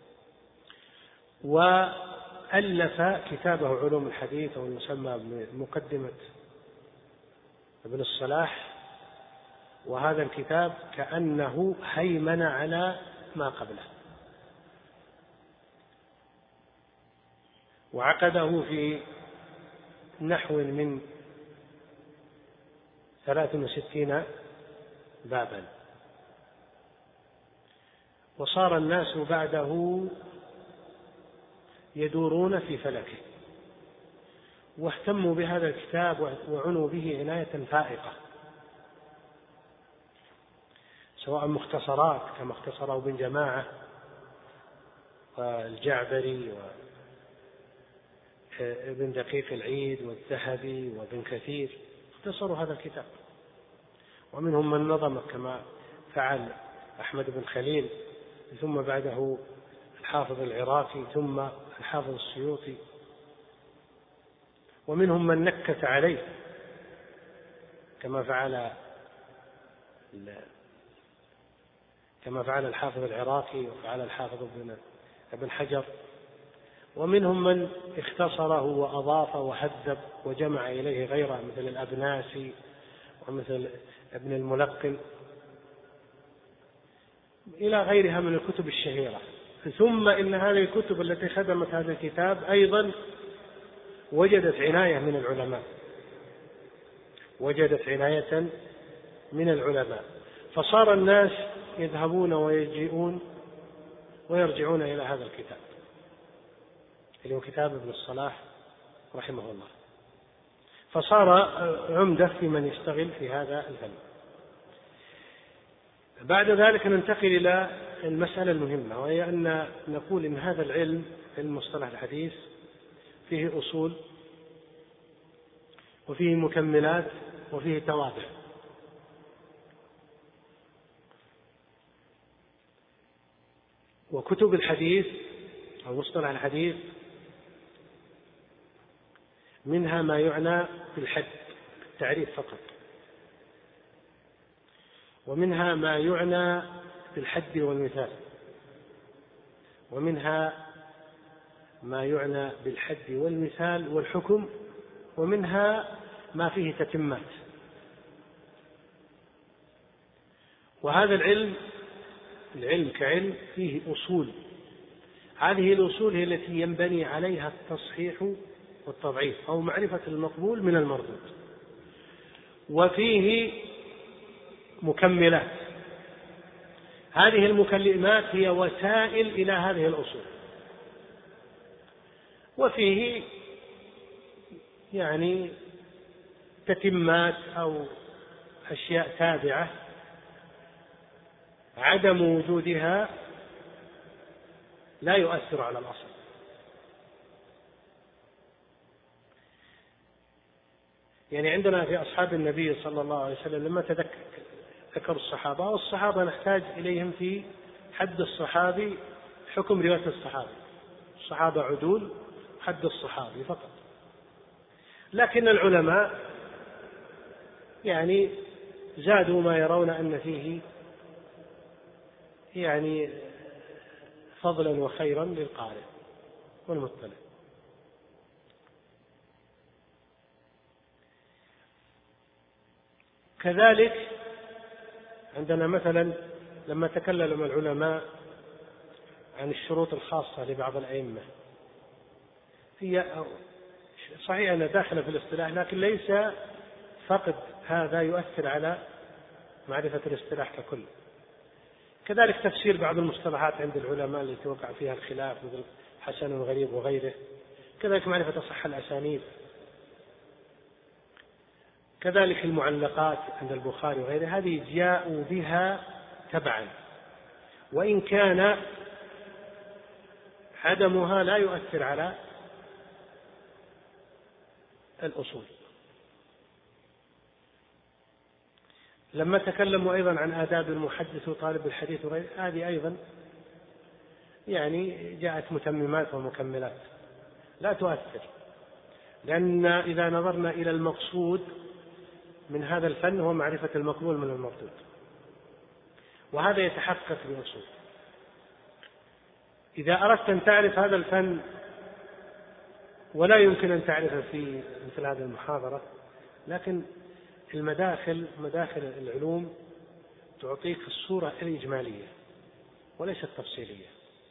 وألف كتابه علوم الحديث والمسمى بمقدمة ابن الصلاح، وهذا الكتاب كأنه هيمن على ما قبله، وعقده في نحو من 63 بابا. وصار الناس بعده يدورون في فلكه، واهتموا بهذا الكتاب وعنوا به عناية فائقة. سواء مختصرات كما اختصره ابن جماعة والجعبري وابن دقيق العيد والذهبي وابن كثير، اختصروا هذا الكتاب. ومنهم من نظم كما فعل أحمد بن خليل، ثم بعده الحافظ العراقي، ثم الحافظ السيوطي. ومنهم من نكت عليه كما فعل الحافظ العراقي وفعل الحافظ ابن حجر. ومنهم من اختصره وأضاف وهذب وجمع إليه غيره مثل الأبناسي ومثل ابن الملقن إلى غيرها من الكتب الشهيرة. ثم إن هذه الكتب التي خدمت هذا الكتاب أيضا وجدت عناية من العلماء، فصار الناس يذهبون ويجيئون ويرجعون إلى هذا الكتاب اللي هو كتاب ابن الصلاح رحمه الله، فصار عمدة في من يشتغل في هذا الفن. بعد ذلك ننتقل إلى المسألة المهمة، وهي أن نقول إن هذا العلم، علم مصطلح الحديث، فيه أصول وفيه مكملات وفيه توابع. وكتب الحديث أو مصطلح الحديث منها ما يعنى بالحد التعريف فقط، ومنها ما يعنى بالحد والمثال، ومنها ما يعنى بالحد والمثال والحكم، ومنها ما فيه تتمات. وهذا العلم كعلم فيه أصول، هذه الأصول هي التي ينبني عليها التصحيح والتضعيف أو معرفة المقبول من المردود. وفيه مكملات، هذه المكملات هي وسائل إلى هذه الأصول. وفيه يعني تتمات أو أشياء تابعة عدم وجودها لا يؤثر على الأصل. يعني عندنا في أصحاب النبي صلى الله عليه وسلم لما ذكروا الصحابة، والصحابة نحتاج إليهم في حد الصحابي حكم رواية الصحابي، الصحابة عدول، حد الصحابي فقط. لكن العلماء يعني زادوا ما يرون أن فيه يعني فضلا وخيرا للقارئ والمطلع. كذلك عندنا مثلا لما تكلم العلماء عن الشروط الخاصة لبعض الأئمة، هي صحيح أنها داخلة في الاصطلاح، لكن ليس فقط هذا يؤثر على معرفة الاصطلاح ككل. كذلك تفسير بعض المصطلحات عند العلماء التي وقع فيها الخلاف مثل حسن وغريب وغيره. كذلك معرفة صح الأسانيد. كذلك المعلقات عند البخاري وغيره، هذه جاءوا بها تبعا، وإن كان عدمها لا يؤثر على الأصول. لما تكلموا أيضا عن آداب المحدث وطالب الحديث وغيره، هذه أيضا يعني جاءت متممات ومكملات لا تؤثر، لأن إذا نظرنا إلى المقصود من هذا الفن هو معرفة المقبول من المردود، وهذا يتحقق بأصول. إذا أردت أن تعرف هذا الفن، ولا يمكن أن تعرفه في مثل هذه المحاضرة، لكن مداخل العلوم تعطيك الصورة الإجمالية وليس التفصيلية،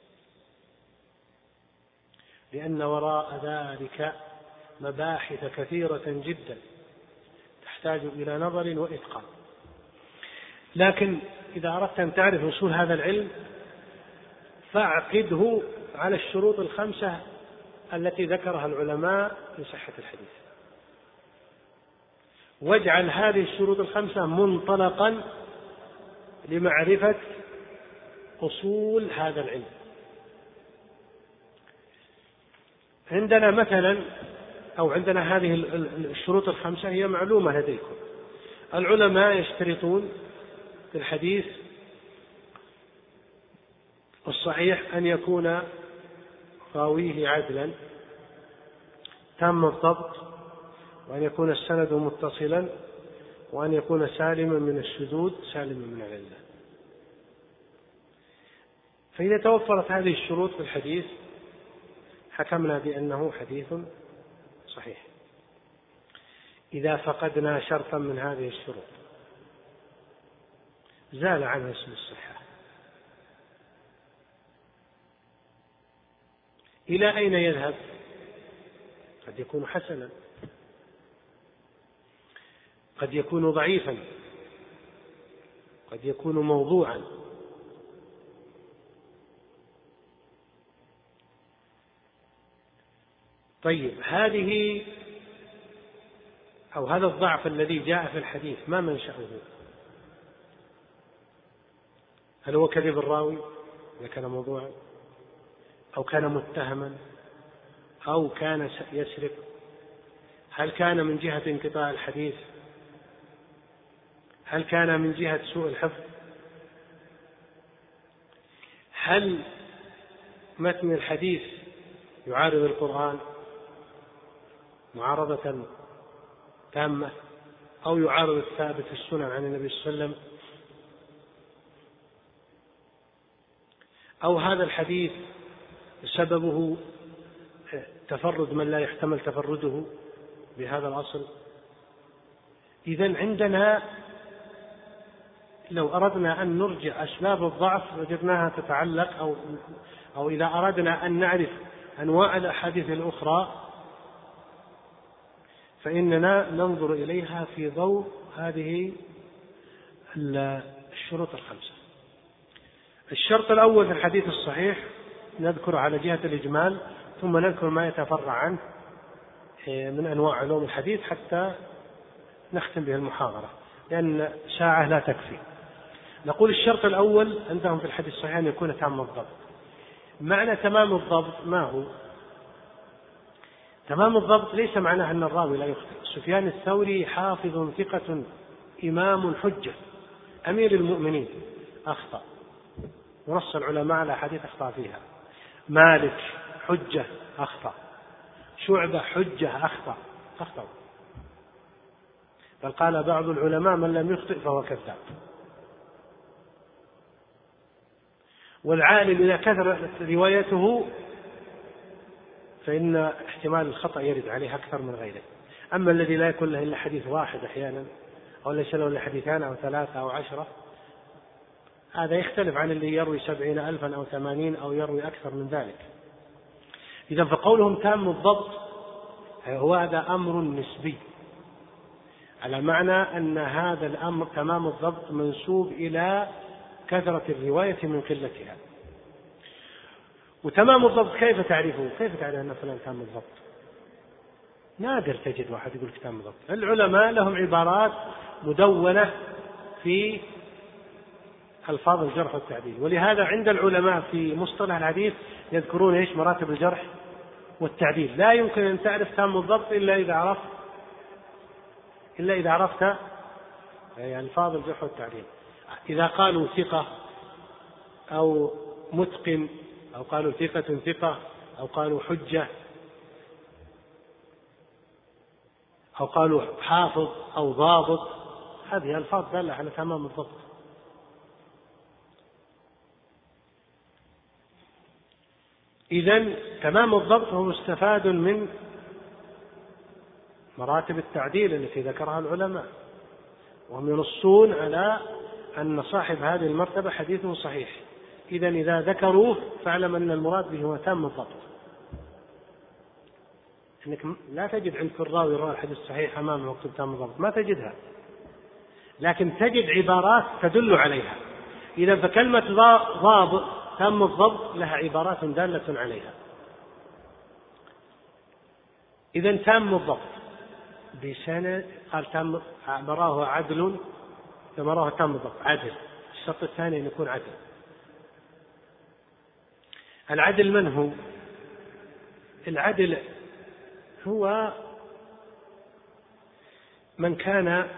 لأن وراء ذلك مباحث كثيرة جدا تحتاج إلى نظر وإتقان. لكن إذا أردت أن تعرف أصول هذا العلم فاعقده على الشروط الخمسة التي ذكرها العلماء لصحة الحديث، واجعل هذه الشروط الخمسة منطلقا لمعرفة أصول هذا العلم. عندنا مثلا أو عندنا هذه الشروط الخمسة هي معلومة لديكم. العلماء يشترطون في الحديث الصحيح أن يكون راويه عدلا تام الضبط، وأن يكون السند متصلا، وأن يكون سالما من الشذوذ سالما من العلة. فإذا توفرت هذه الشروط في الحديث حكمنا بأنه حديث صحيح. إذا فقدنا شرطا من هذه الشروط زال عنه اسم الصحة. إلى أين يذهب؟ قد يكون حسنا، قد يكون ضعيفا، قد يكون موضوعا. طيب، هذه أو هذا الضعف الذي جاء في الحديث ما منشأه؟ هل هو كذب الراوي إذا كان موضوعا، أو كان متهما، أو كان يسرق؟ هل كان من جهة انقطاع الحديث؟ هل كان من جهة سوء الحفظ؟ هل متن الحديث يعارض القرآن معارضة تامة، أو يعارض الثابت في السنن عن النبي صلى الله عليه وسلم، أو هذا الحديث سببه تفرد من لا يحتمل تفرده بهذا الأصل؟ إذن عندنا لو أردنا أن نرجع أسباب الضعف وجدناها تتعلق أو إذا أردنا أن نعرف أنواع الأحاديث الأخرى فإننا ننظر إليها في ضوء هذه الشروط الخمسة. الشرط الأول في الحديث الصحيح نذكر على جهة الإجمال، ثم نذكر ما يتفرع عنه من أنواع علوم الحديث حتى نختم به المحاضرة، لأن ساعة لا تكفي. نقول الشرط الأول عندهم في الحديث الصحيح أن يكون تام الضبط. معنى تمام الضبط ما هو؟ تمام الضبط ليس معناه أن الراوي لا يخطئ. سفيان الثوري حافظ ثقة إمام حجة أمير المؤمنين أخطأ، ونص العلماء على حديث أخطأ فيها. مالك حجة أخطأ، شعبة حجة أخطأ. بل قال بعض العلماء من لم يخطئ فهو كذاب. والعالم إذا كثر روايته فإن احتمال الخطأ يرد عليه أكثر من غيره. أما الذي لا يكون له إلا حديث واحد أحيانا، أو ليس له إلا حديثان أو 3 أو 10، هذا يختلف عن اللي يروي 70,000 أو 80 أو يروي أكثر من ذلك. إذا فقولهم تام الضبط هو هذا أمر نسبي، على معنى أن هذا الأمر تمام الضبط منسوب إلى كثرة الرواية من قلتها. وتمام الضبط كيف تعرفه؟ كيف تعرف أن فلان تام الضبط؟ نادر تجد واحد يقول تام الضبط. العلماء لهم عبارات مدونة في ألفاظ الجرح والتعديل، ولهذا عند العلماء في مصطلح الحديث يذكرون إيش؟ مراتب الجرح والتعديل. لا يمكن أن تعرف تام الضبط إلا إذا عرفت ألفاظ الجرح والتعديل. إذا قالوا ثقة أو متقن، أو قالوا ثقة، أو قالوا حجة، أو قالوا حافظ أو ضابط، هذه ألفاظ دالة على تمام الضبط. إذن تمام الضبط هو مستفاد من مراتب التعديل التي ذكرها العلماء، وهم ينصون على أن صاحب هذه المرتبة حديثه صحيح. إذن إذا ذكروه فاعلم أن المراد به هو تام الضبط. إنك لا تجد عند كل راوي روى الحديث الصحيح أمامه مكتوب تام الضبط، ما تجدها، لكن تجد عبارات تدل عليها. إذا فكلمة ضابط تام الضبط لها عبارات دالة عليها. إذن تام الضبط بسند قال تام، مراه عدل، مراه تام الضبط عدل الشرط الثاني أن يكون عدل. العدل من هو؟ العدل هو من كان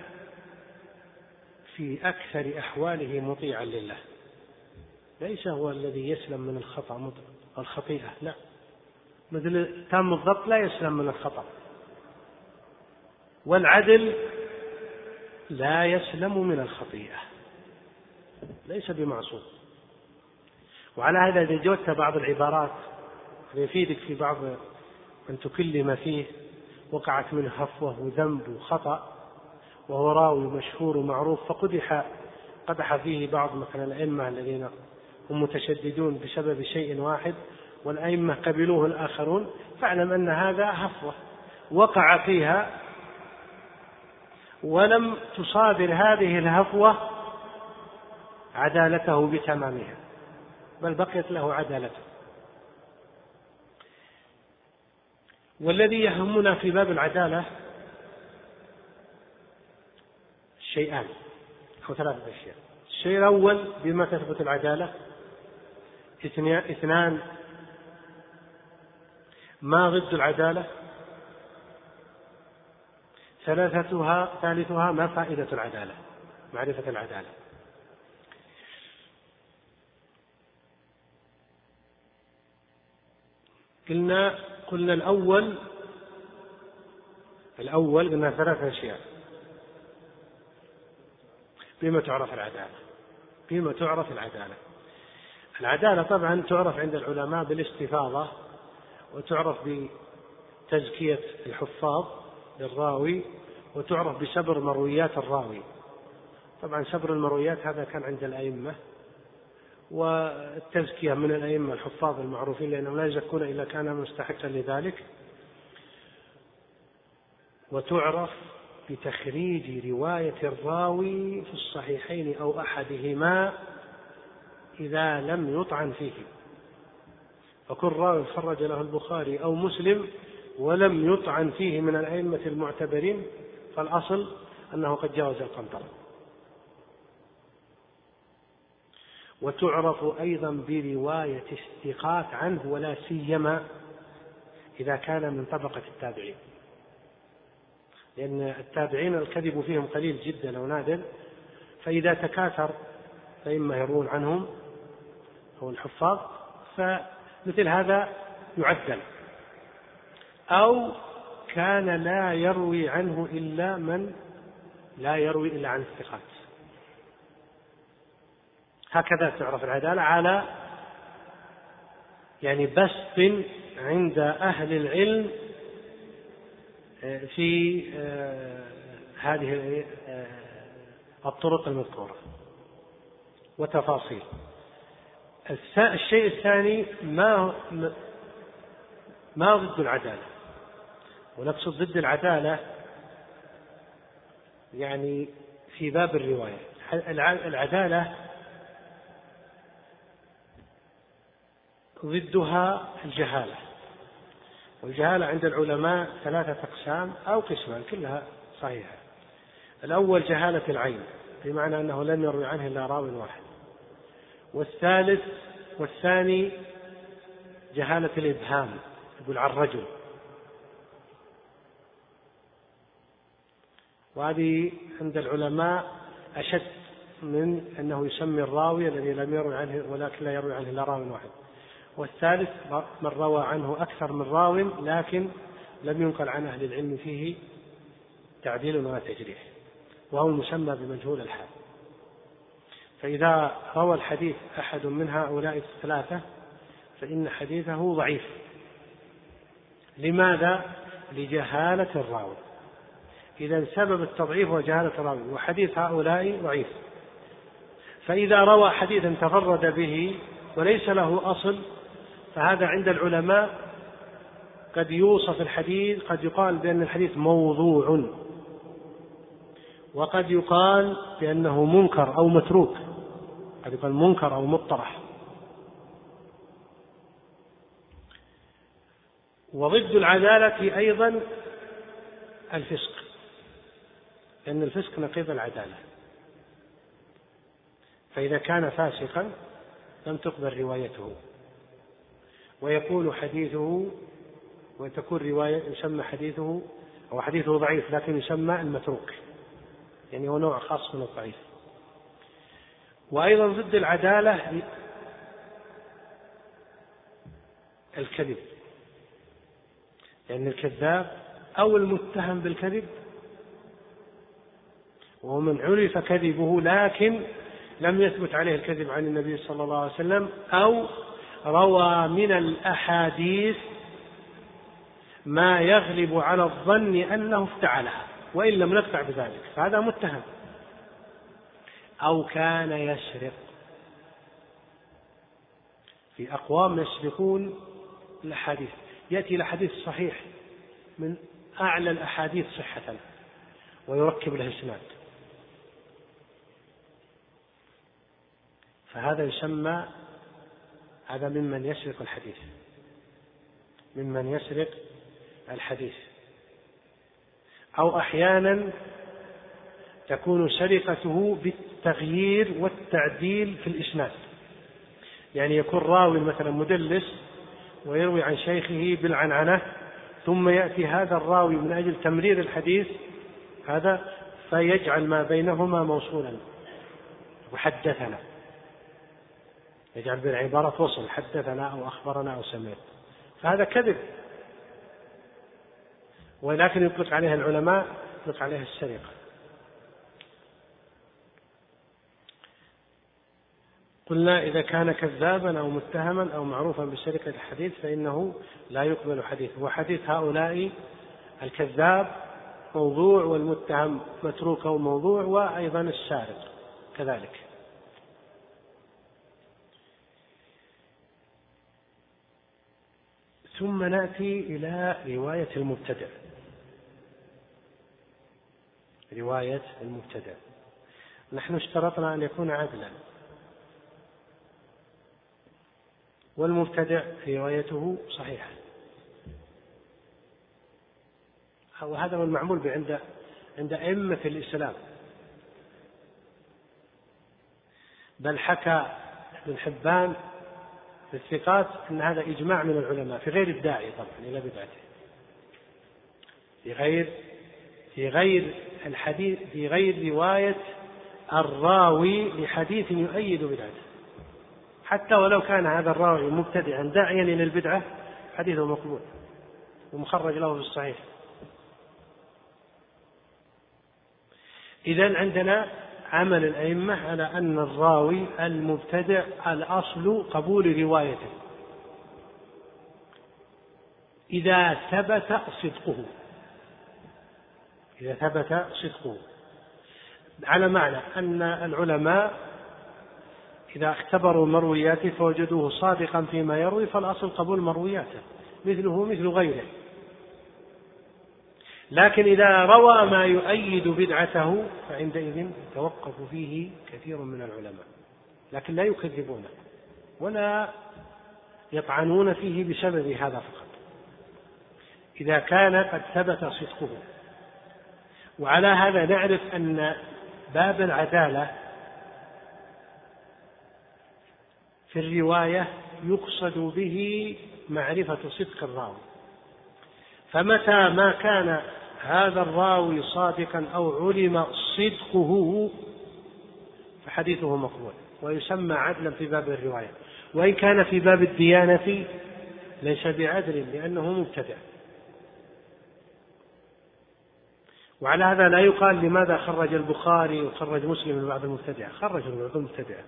في أكثر أحواله مطيعا لله، ليس هو الذي يسلم من الخطيئة، لا، مثل تام الضبط لا يسلم من الخطأ، والعدل لا يسلم من الخطيئة، ليس بمعصوم. وعلى هذا إذا جودت بعض العبارات يفيدك في بعض من تكلم فيه وقعت منه هفوة وذنب وخطأ وهو راوي مشهور ومعروف قدح فيه بعض مثلا الأئمة الذين هم متشددون بسبب شيء واحد والأئمة قبلوه الآخرون، فاعلم أن هذا هفوة وقع فيها ولم تصادر هذه الهفوة عدالته بتمامها، بل بقيت له عدالته. والذي يهمنا في باب العدالة شيئان أو ثلاثة أشياء. الشيء الأول بما تثبت العدالة، اثنان ما ضد العدالة، ثالثها ما فائدة العدالة، معرفة العدالة. قلنا الأول قلنا ثلاثة أشياء بما تعرف العدالة. العدالة طبعا تعرف عند العلماء بالاستفاضة، وتعرف بتزكية الحفاظ للراوي، وتعرف بسبر مرويات الراوي. طبعا سبر المرويات هذا كان عند الأئمة، والتزكية من الأئمة الحفاظ المعروفين لأنهم لا يزكون إلا كان مستحقا لذلك. وتعرف بتخريج رواية الراوي في الصحيحين أو أحدهما إذا لم يطعن فيه، فكل راوي خرج له البخاري أو مسلم ولم يطعن فيه من الأئمة المعتبرين فالأصل أنه قد جاوز القنطرة. وتعرف أيضا برواية الثقات عنه، ولا سيما إذا كان من طبقة التابعين، لأن التابعين الكذب فيهم قليل جدا أو نادر، فإذا تكاثر فإما يروون عنهم أو الحفاظ فمثل هذا يعدل، أو كان لا يروي عنه إلا من لا يروي إلا عن الثقات. هكذا تعرف العدالة على بسط عند أهل العلم في هذه الطرق المذكورة وتفاصيل. الشيء الثاني ما ضد العدالة، ونقصد ضد العدالة في باب الرواية. العدالة ضدها الجهالة، والجهالة عند العلماء ثلاثة أقسام أو قسمان كلها صحيحة. الأول جهالة العين، بمعنى أنه لم يروي عنه إلا راوي واحد. والثاني جهالة الإبهام، يقول عن رجل، وهذه عند العلماء أشد من أنه يسمي الراوي الذي لم يروي عنه ولكن لا يروي عنه إلا راوي واحد. والثالث من روى عنه أكثر من راو لكن لم ينقل عن أهل العلم فيه تعديل ولا تجريح، وهو المسمى بمجهول الحال. فإذا روى الحديث أحد من هؤلاء الثلاثة فإن حديثه ضعيف. لماذا؟ لجهالة الراوي. إذا سبب التضعيف هو جهالة الراوي، وحديث هؤلاء ضعيف. فإذا روى حديثا تفرد به وليس له أصل، فهذا عند العلماء قد يوصف الحديث، قد يقال بأن الحديث موضوع، وقد يقال بأنه منكر أو متروك، قد يقال منكر أو مطرح. وضد العدالة أيضا الفسق، لأن الفسق نقيض العدالة. فإذا كان فاسقا لم تقبل روايته، ويكون حديثه وتكون رواية يسمى حديثه أو حديثه ضعيف لكن يسمى المتروك، يعني هو نوع خاص من الضعيف. وأيضا ضد العدالة الكذب، لأن الكذاب أو المتهم بالكذب ومن عرف كذبه لكن لم يثبت عليه الكذب عن النبي صلى الله عليه وسلم، أو روى من الأحاديث ما يغلب على الظن أنه افتعلها وإن لم نقطع بذلك، فهذا متهم. أو كان يسرق، في أقوام يسرقون الأحاديث، يأتي الحديث صحيح من أعلى الأحاديث صحة ويركب له إسناد، فهذا يسمى هذا ممن يسرق الحديث، ممن يسرق الحديث. أو أحيانا تكون سرقته بالتغيير والتعديل في الإسناد، يعني يكون راوي مثلا مدلس ويروي عن شيخه بالعنعنة، ثم يأتي هذا الراوي من أجل تمرير الحديث هذا فيجعل ما بينهما موصولا وحدثنا، يجعل بالعبارة وصل حدثنا أو أخبرنا أو سمعت، فهذا كذب، ولكن يطلق عليها العلماء يطلق عليها السرقة. قلنا إذا كان كذابا أو متهما أو معروفا بسرقة الحديث فإنه لا يقبل حديثه، وحديث هؤلاء الكذاب موضوع والمتهم متروك أو موضوع، وأيضا السارق كذلك. ثم نأتي إلى رواية المبتدع. رواية المبتدع نحن اشترطنا أن يكون عدلا، والمبتدع روايته صحيحة، وهذا هو المعمول به عند أئمة الإسلام، بل حكى ابن حبان في الثقات أن هذا إجماع من العلماء في غير الداعي طبعا إلى بدعته، في غير الحديث، في غير رواية الراوي لحديث يؤيد بدعته، حتى ولو كان هذا الراوي مبتدعا داعيا إلى البدعة حديثه مقبول ومخرج له في الصحيح. إذن عندنا عمل الأئمة على أن الراوي المبتدع الأصل قبول روايته إذا ثبت صدقه، على معنى أن العلماء إذا اختبروا مروياته فوجدوه صادقا فيما يروي فالأصل قبول مروياته مثله مثل غيره، لكن إذا روى ما يؤيد بدعته فعندئذ يتوقف فيه كثير من العلماء، لكن لا يكذبونه ولا يطعنون فيه بسبب هذا فقط، إذا كان قد ثبت صدقه. وعلى هذا نعرف أن باب العدالة في الرواية يقصد به معرفة صدق الراوي، فمتى ما كان هذا الراوي صادقا أو علم صدقه فحديثه مقبول ويسمى عدلا في باب الرواية، وإن كان في باب الديانة ليس بعدل لأنه مبتدع. وعلى هذا لا يقال لماذا خرج البخاري وخرج مسلم بعض المبتدعة، خرج بعض المبتدعة،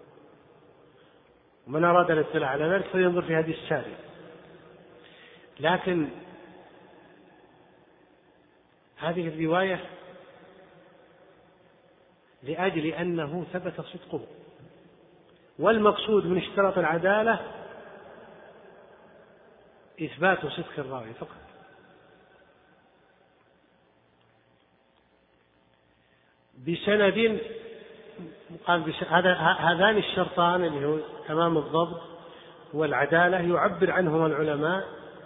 ومن أراد الاطلاع على ذلك فينظر في هذه السارية. لكن هذه الرواية لأجل أنه ثبت صدقه، والمقصود من اشتراط العدالة إثبات صدق الراوي فقط. بسند قال هذان الشرطان اللي هو تمام الضبط والعدالة يعبر عنهما العلماء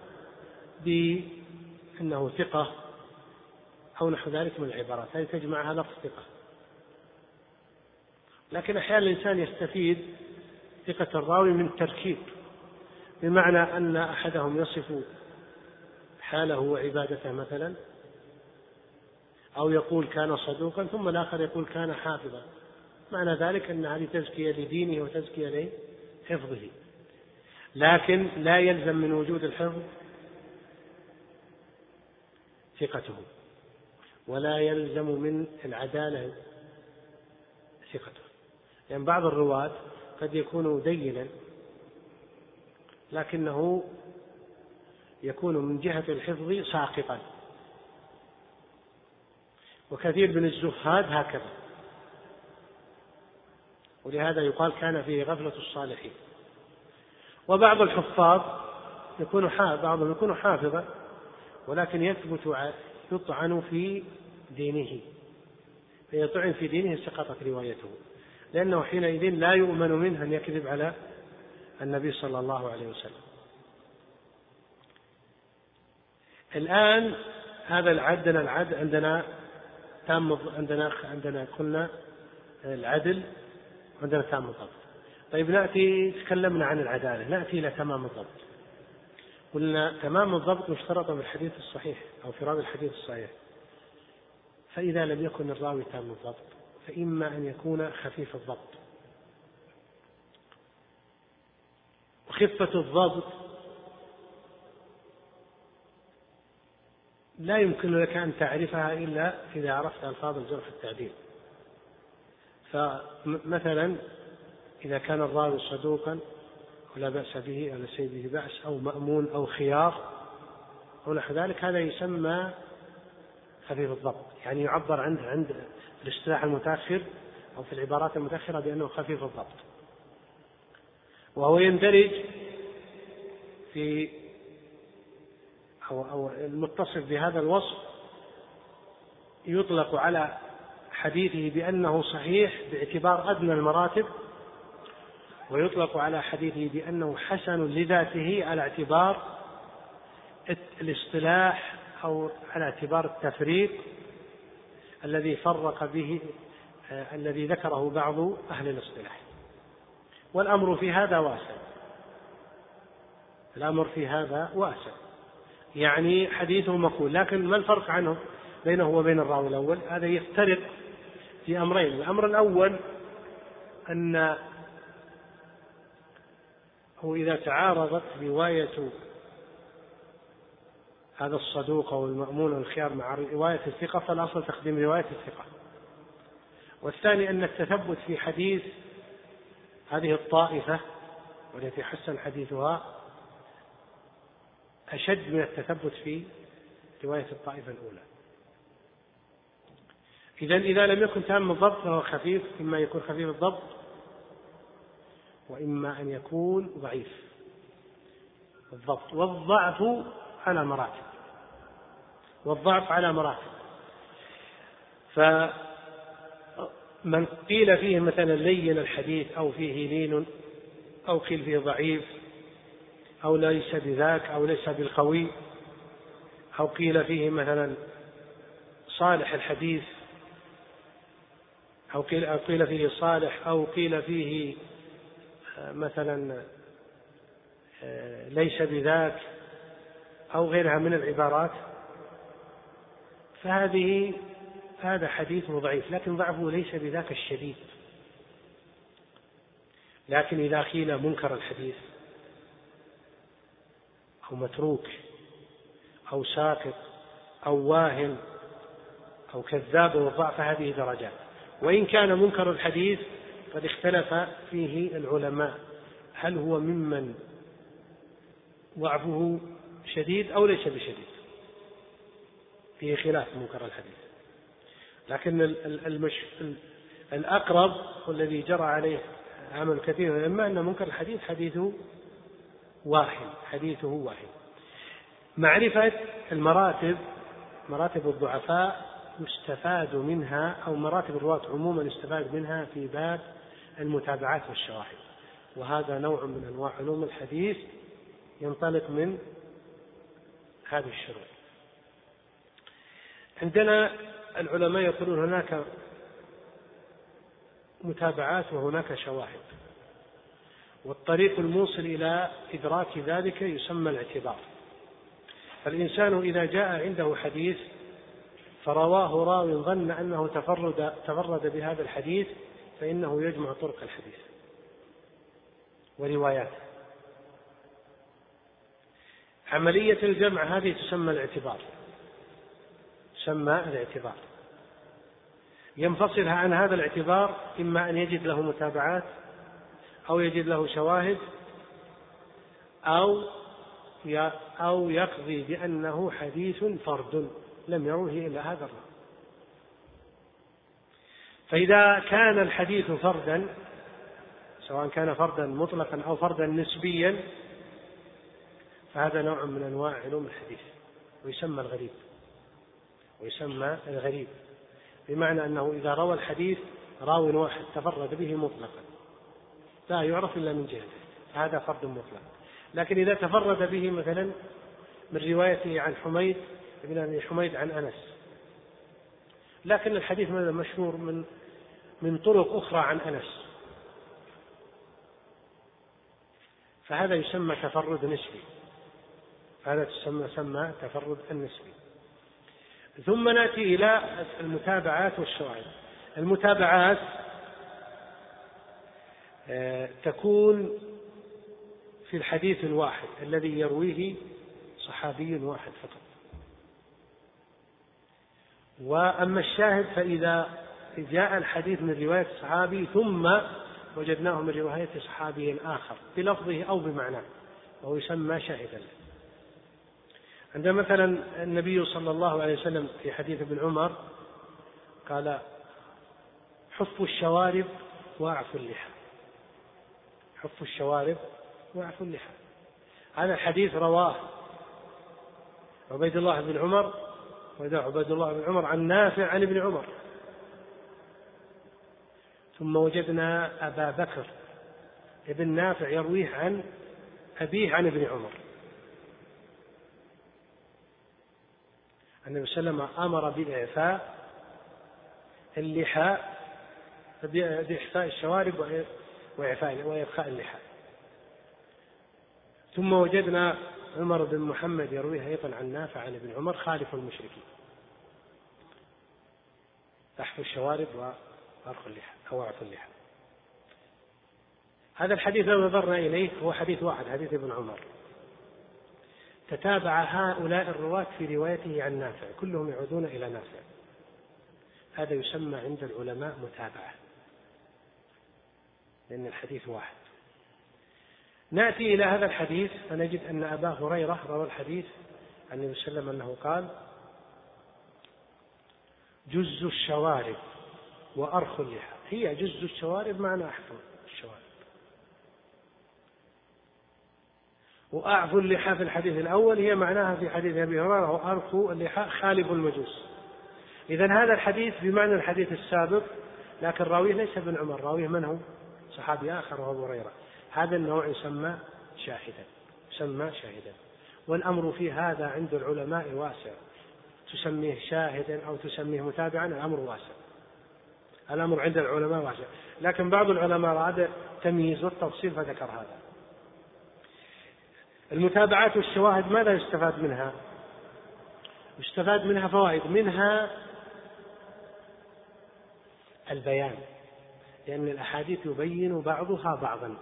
بأنه ثقة أو نحو ذلك من العبارات، هذه تجمعها لفظ ثقة. لكن أحيانا الإنسان يستفيد ثقة الراوي من التركيب، بمعنى أن أحدهم يصف حاله وعبادته مثلا، أو يقول كان صدوقا، ثم الآخر يقول كان حافظا، معنى ذلك أن هذه تزكية لدينه وتزكية لحفظه، لكن لا يلزم من وجود الحفظ ثقته، ولا يلزم من العدالة ثقته، لأن بعض الرواة قد يكون دينا لكنه يكون من جهة الحفظ ساقطا، وكثير من الزهاد هكذا، ولهذا يقال كان فيه غفلة الصالحين. وبعض الحفاظ بعضهم يكون حافظا ولكن يطعن في دينه، فيطعن في دينه سقطت روايته، لأنه حينئذ لا يؤمن منه أن يكذب على النبي صلى الله عليه وسلم. الآن هذا العدل عندنا تام، عندنا قلنا العدل، عندنا تام الضبط. طيب تكلمنا عن العدالة، نأتي إلى تمام الضبط. قلنا تمام الضبط مشترط في الحديث الصحيح أو في راوي الحديث الصحيح، فإذا لم يكن الراوي تام الضبط فإما أن يكون خفيف الضبط. وخفة الضبط لا يمكن لك أن تعرفها إلا إذا عرفت ألفاظ الجرح التعديل. فمثلا إذا كان الراوي صدوقا ولا بأس به أو ليس به بأس أو مأمون أو خيار أو نحو ذلك، هذا يسمى خفيف الضبط، يعني يعبر عند الاصطلاح المتأخر أو في العبارات المتأخرة بأنه خفيف الضبط، وهو يندرج في أو المتصف بهذا الوصف يطلق على حديثه بأنه صحيح باعتبار أدنى المراتب، ويطلق على حديثه بأنه حسن لذاته على اعتبار الاصطلاح أو على اعتبار التفريق الذي فرق به الذي ذكره بعض أهل الاصطلاح. والأمر في هذا واسع، الأمر في هذا واسع، يعني حديثه مقبول، لكن ما الفرق بينه وبين الراوي الأول؟ هذا يفترق في أمرين. الأمر الأول أن هو إذا تعارضت رواية هذا الصدوق أو المأمون والخيار مع رواية الثقة فالأصل تقديم رواية الثقة. والثاني أن التثبت في حديث هذه الطائفة والتي حسن حديثها أشد من التثبت في رواية الطائفة الأولى. إذا لم يكن تام الضبط فهو خفيف، إما يكون خفيف الضبط وإما أن يكون ضعيف الضبط. والضعف على مراتب، فمن قيل فيه مثلا لين الحديث أو فيه لين أو قيل فيه ضعيف أو ليس بذاك أو ليس بالقوي، أو قيل فيه مثلا صالح الحديث أو قيل فيه صالح أو قيل فيه مثلا ليس بذاك أو غيرها من العبارات، هذا حديث ضعيف، لكن ضعفه ليس بذاك الشديد. لكن إذا قيل منكر الحديث أو متروك أو ساقط أو واهن أو كذاب والضعف، هذه درجات. وإن كان منكر الحديث قد اختلف فيه العلماء، هل هو ممن ضعفه شديد أو ليس بشديد، فيه خلاف منكر الحديث. لكن الأقرب والذي جرى عليه عمل كثير إما أن منكر الحديث حديثه واحد. معرفة المراتب، مراتب الضعفاء يستفاد منها، أو مراتب الرواة عموما يستفاد منها في باب المتابعات والشواهد، وهذا نوع من أنواع علوم الحديث ينطلق من هذه الشروط. عندنا العلماء يقولون هناك متابعات وهناك شواهد، والطريق الموصل إلى إدراك ذلك يسمى الاعتبار. فالإنسان إذا جاء عنده حديث فرواه راو ظن أنه تفرد بهذا الحديث، فإنه يجمع طرق الحديث ورواياته. عملية الجمع هذه تسمى الاعتبار، ينفصل عن هذا الاعتبار إما أن يجد له متابعات أو يجد له شواهد أو يقضي بأنه حديث فرد لم يروه إلا هذا الراوي. فإذا كان الحديث فردا، سواء كان فردا مطلقا أو فردا نسبيا، فهذا نوع من أنواع علوم الحديث ويسمى الغريب، بمعنى أنه إذا روى الحديث راو واحد تفرد به مطلقا لا يعرف إلا من جهته، هذا فرد مطلق. لكن إذا تفرد به مثلا من روايته عن حميد بن أبي حميد عن أنس، لكن الحديث مشهور من طرق أخرى عن أنس، فهذا يسمى تفرد نسبي، هذا يسمى تفرد النسبي. ثم نأتي إلى المتابعات والشواهد. المتابعات تكون في الحديث الواحد الذي يرويه صحابي واحد فقط. وأما الشاهد فإذا جاء الحديث من رواية صحابي ثم وجدناه من رواية صحابي آخر بلفظه أو بمعناه، وهو يسمى شاهدا. عندما مثلا النبي صلى الله عليه وسلم في حديث ابن عمر قال: حفوا الشوارب وأعفوا اللحى، حفوا الشوارب وأعفوا اللحى. هذا الحديث رواه عبيد الله بن عمر، وإذا عبيد الله بن عمر عن نافع عن ابن عمر. ثم وجدنا أبا بكر ابن نافع يرويه عن أبيه عن ابن عمر. النبي صلى الله عليه وسلم أمر بإعفاء اللحى، بإعفاء الشوارب وإبقاء اللحى. ثم وجدنا عمر بن محمد يرويه أيضا عن نافع عن ابن عمر: خالف المشركين، تحفوا الشوارب وأرخوا اللحى أو أعفوا اللحى. هذا الحديث لو نظرنا إليه هو حديث واحد، حديث ابن عمر، تتابع هؤلاء الرواة في روايته عن نافع، كلهم يعودون إلى نافع. هذا يسمى عند العلماء متابعة، لأن الحديث واحد. نأتي إلى هذا الحديث فنجد أن أبا هريرة روى الحديث عن النبي صلى الله عليه وسلم أنه قال: جز الشوارب وأرخوا اللحى. هي جز الشوارب معنى أحفظ الشوارب، وأعفوا اللحى في الحديث الأول هي معناها في حديث أبي هريرة: وأرخوا اللحى خالف المجوس. إذن هذا الحديث بمعنى الحديث السابق، لكن راويه ليس ابن عمر، راويه من هو؟ صحابي آخر وهو أبو هريرة. هذا النوع يسمى شاهدا. والأمر في هذا عند العلماء واسع، تسميه شاهدا أو تسميه متابعا، الأمر واسع، الأمر عند العلماء واسع. لكن بعض العلماء أراد تمييز والتفصيل فذكر هذا. المتابعات والشواهد ماذا يستفاد منها؟ يستفاد منها فوائد، منها البيان، لأن الأحاديث يبين بعضها بعضا.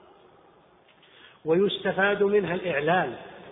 ويستفاد منها الإعلال،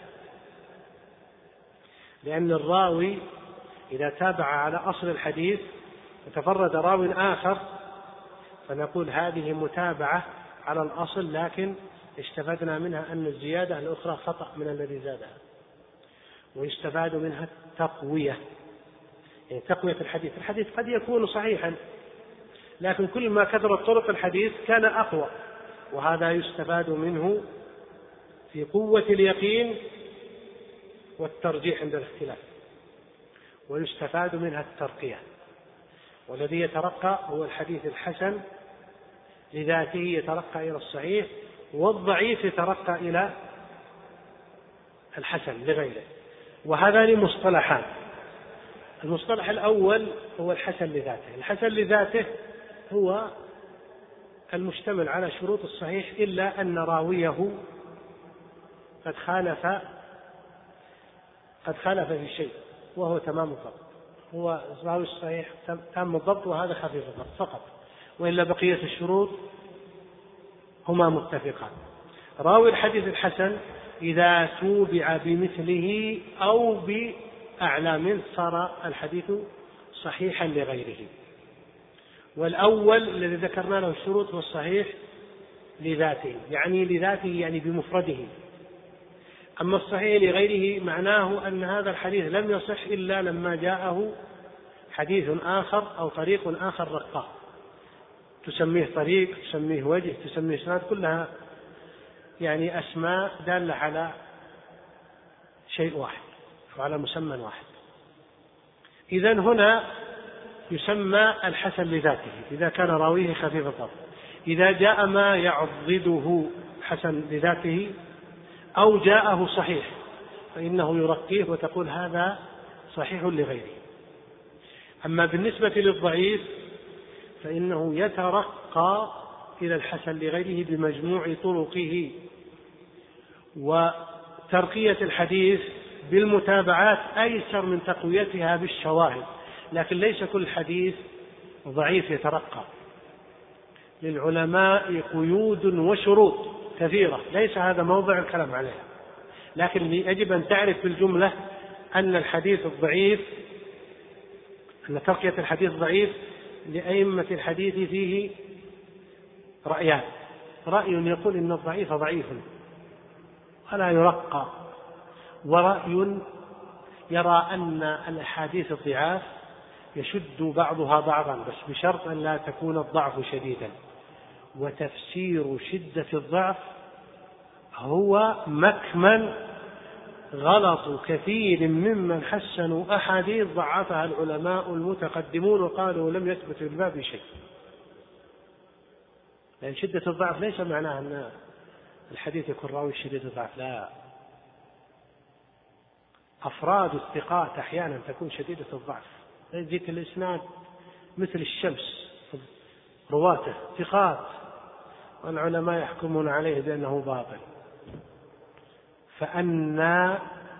لأن الراوي إذا تابع على أصل الحديث وتفرد راو آخر فنقول هذه متابعة على الأصل، لكن استفدنا منها أن الزيادة الأخرى خطأ من الذي زادها. ويستفاد منها التقوية، يعني تقوية الحديث قد يكون صحيحا، لكن كل ما كثرت طرق الحديث كان أقوى، وهذا يستفاد منه في قوة اليقين والترجيح عند الاختلاف. ويستفاد منها الترقية، والذي يترقى هو الحديث الحسن لذاته يترقى إلى الصحيح، والضعيف يترقى إلى الحسن لغيره. وهذان مصطلحان: المصطلح الأول هو الحسن لذاته. الحسن لذاته هو المشتمل على شروط الصحيح إلا أن راويه قد خالف في شيء وهو تمام الضبط، هو راوي الصحيح تام الضبط وهذا خفيف الضبط فقط، وإلا بقية الشروط هما متفقان. راوي الحديث الحسن إذا توبع بمثله أو بأعلى منه صار الحديث صحيحا لغيره. والأول الذي ذكرنا له الشروط هو الصحيح لذاته، يعني بمفرده. أما الصحيح لغيره معناه أن هذا الحديث لم يصح إلا لما جاءه حديث آخر أو طريق آخر رقاه، تسميه طريق، تسميه وجه، تسميه إسناد، كلها يعني أسماء دالة على شيء واحد وعلى مسمى واحد. إذن هنا يسمى الحسن لذاته إذا كان راويه خفيف الضبط. إذا جاء ما يعضده حسن لذاته أو جاءه صحيح فإنه يرقيه وتقول هذا صحيح لغيره. أما بالنسبة للضعيف فإنه يترقى إلى الحسن لغيره بمجموع طرقه، وترقية الحديث بالمتابعات أيسر من تقويتها بالشواهد، لكن ليس كل حديث ضعيف يترقى. للعلماء قيود وشروط كثيرة ليس هذا موضع الكلام عليها، لكن يجب أن تعرف بالجملة أن الحديث الضعيف، أن ترقية الحديث ضعيف لأئمة الحديث فيه رأيان: رأي يقول إن الضعيف ضعيف ولا يرقى، ورأي يرى أن الأحاديث الضعاف يشد بعضها بعضا بس بشرط أن لا تكون الضعف شديدا. وتفسير شدة الضعف هو مكمن غلط كثير ممن حسنوا أحاديث ضعفها العلماء المتقدمون وقالوا لم يثبت في الباب شيء. لأن شدة الضعف ليس معناه أن الحديث يكون راوي شديد الضعف، لا، أفراد الثقات أحيانا تكون شديدة الضعف، يجيك الإسناد مثل الشمس، رواته ثقات والعلماء يحكمون عليه بأنه باطل، فأنى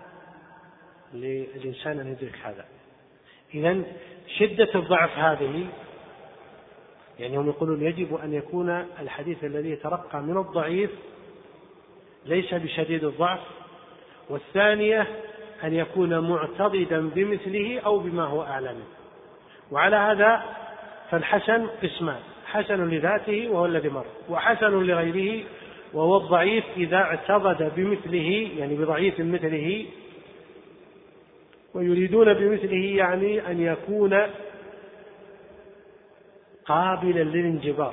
للإنسان أن يدرك هذا. إذن شدة الضعف هذه يعني هم يقولون يجب أن يكون الحديث الذي يترقى من الضعيف ليس بشديد الضعف، والثانية أن يكون معتضدا بمثله أو بما هو أعلى منه. وعلى هذا فالحسن قسمان: حسن لذاته وهو الذي مر، وحسن لغيره وهو الضعيف إذا اعتضد بمثله يعني بضعيف مثله. ويريدون بمثله يعني أن يكون قابلا للانجبار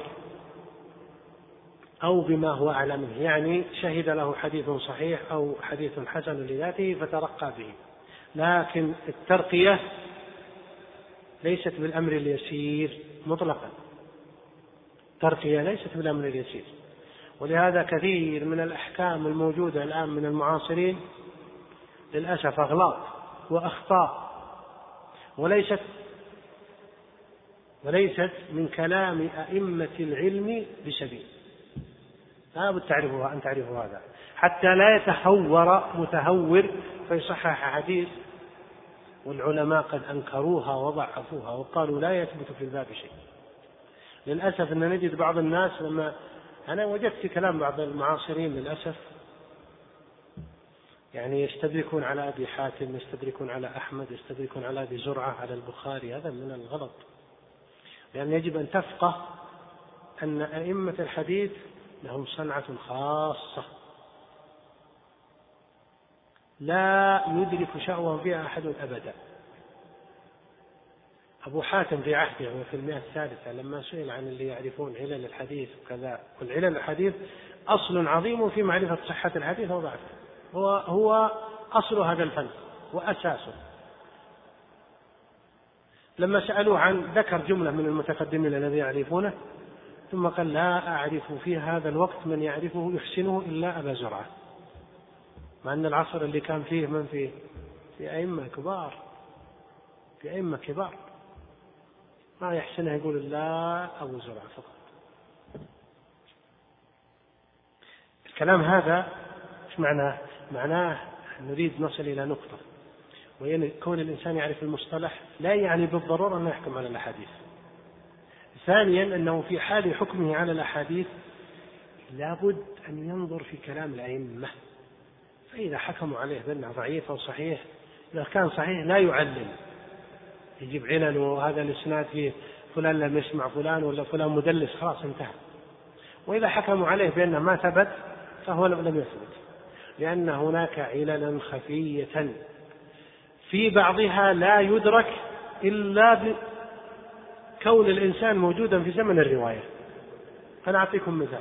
أو بما هو أعلى منه، يعني شهد له حديث صحيح أو حديث حسن لذاته فترقى به. لكن الترقية ليست بالأمر اليسير مطلقا، الترقية ليست بالأمر اليسير. ولهذا كثير من الأحكام الموجودة الآن من المعاصرين للأسف أغلاط وأخطاء، وليست من كلام أئمة العلم بسبيل. لا بد أن تعرفوا هذا حتى لا يتهور متهور فيصحح حديث والعلماء قد أنكروها وضعفوها وقالوا لا يثبت في الباب شيء. للأسف أن نجد بعض الناس، لما أنا وجدت في كلام بعض المعاصرين للأسف يعني يستدركون على أبي حاتم، يستدركون على أحمد، يستدركون على أبي زرعة، على البخاري. هذا من الغلط، لأن يجب أن تفقه أن أئمة الحديث لهم صنعة خاصة لا يدرك شأوهم فيها أحد أبدا. أبو حاتم في عهده وفي 100 لما سئل عن اللي يعرفون علل الحديث وكذا، والعلل الحديث أصل عظيم في معرفة صحة الحديث وضعفه، هو أصل هذا الفن وأساسه. لما سألوه عن ذكر جملة من المتقدمين الذي يعرفونه ثم قال لا أعرف في هذا الوقت من يعرفه يحسنه إلا أبا زرعة، مع أن العصر اللي كان فيه من فيه في أئمة كبار، في أئمة كبار ما يحسنه يقول لا أبو زرعة فقط. الكلام هذا إيش معناه؟ معناه نريد نصل إلى نقطة، وهي كون الإنسان يعرف المصطلح لا يعني بالضرورة أن يحكم على الأحاديث. ثانيا أنه في حال حكمه على الأحاديث لابد أن ينظر في كلام الأئمة، فإذا حكموا عليه بأنه ضعيف أو صحيح، إذا كان صحيح لا يعلل يجيب علل وهذا الإسناد فيه فلان لم يسمع فلان ولا فلان مدلس، خلاص انتهى. وإذا حكموا عليه بأنه ما ثبت فهو لم يثبت، لأن هناك عللا خفية في بعضها لا يدرك إلا بكون الإنسان موجودا في زمن الرواية. أنا أعطيكم مثال.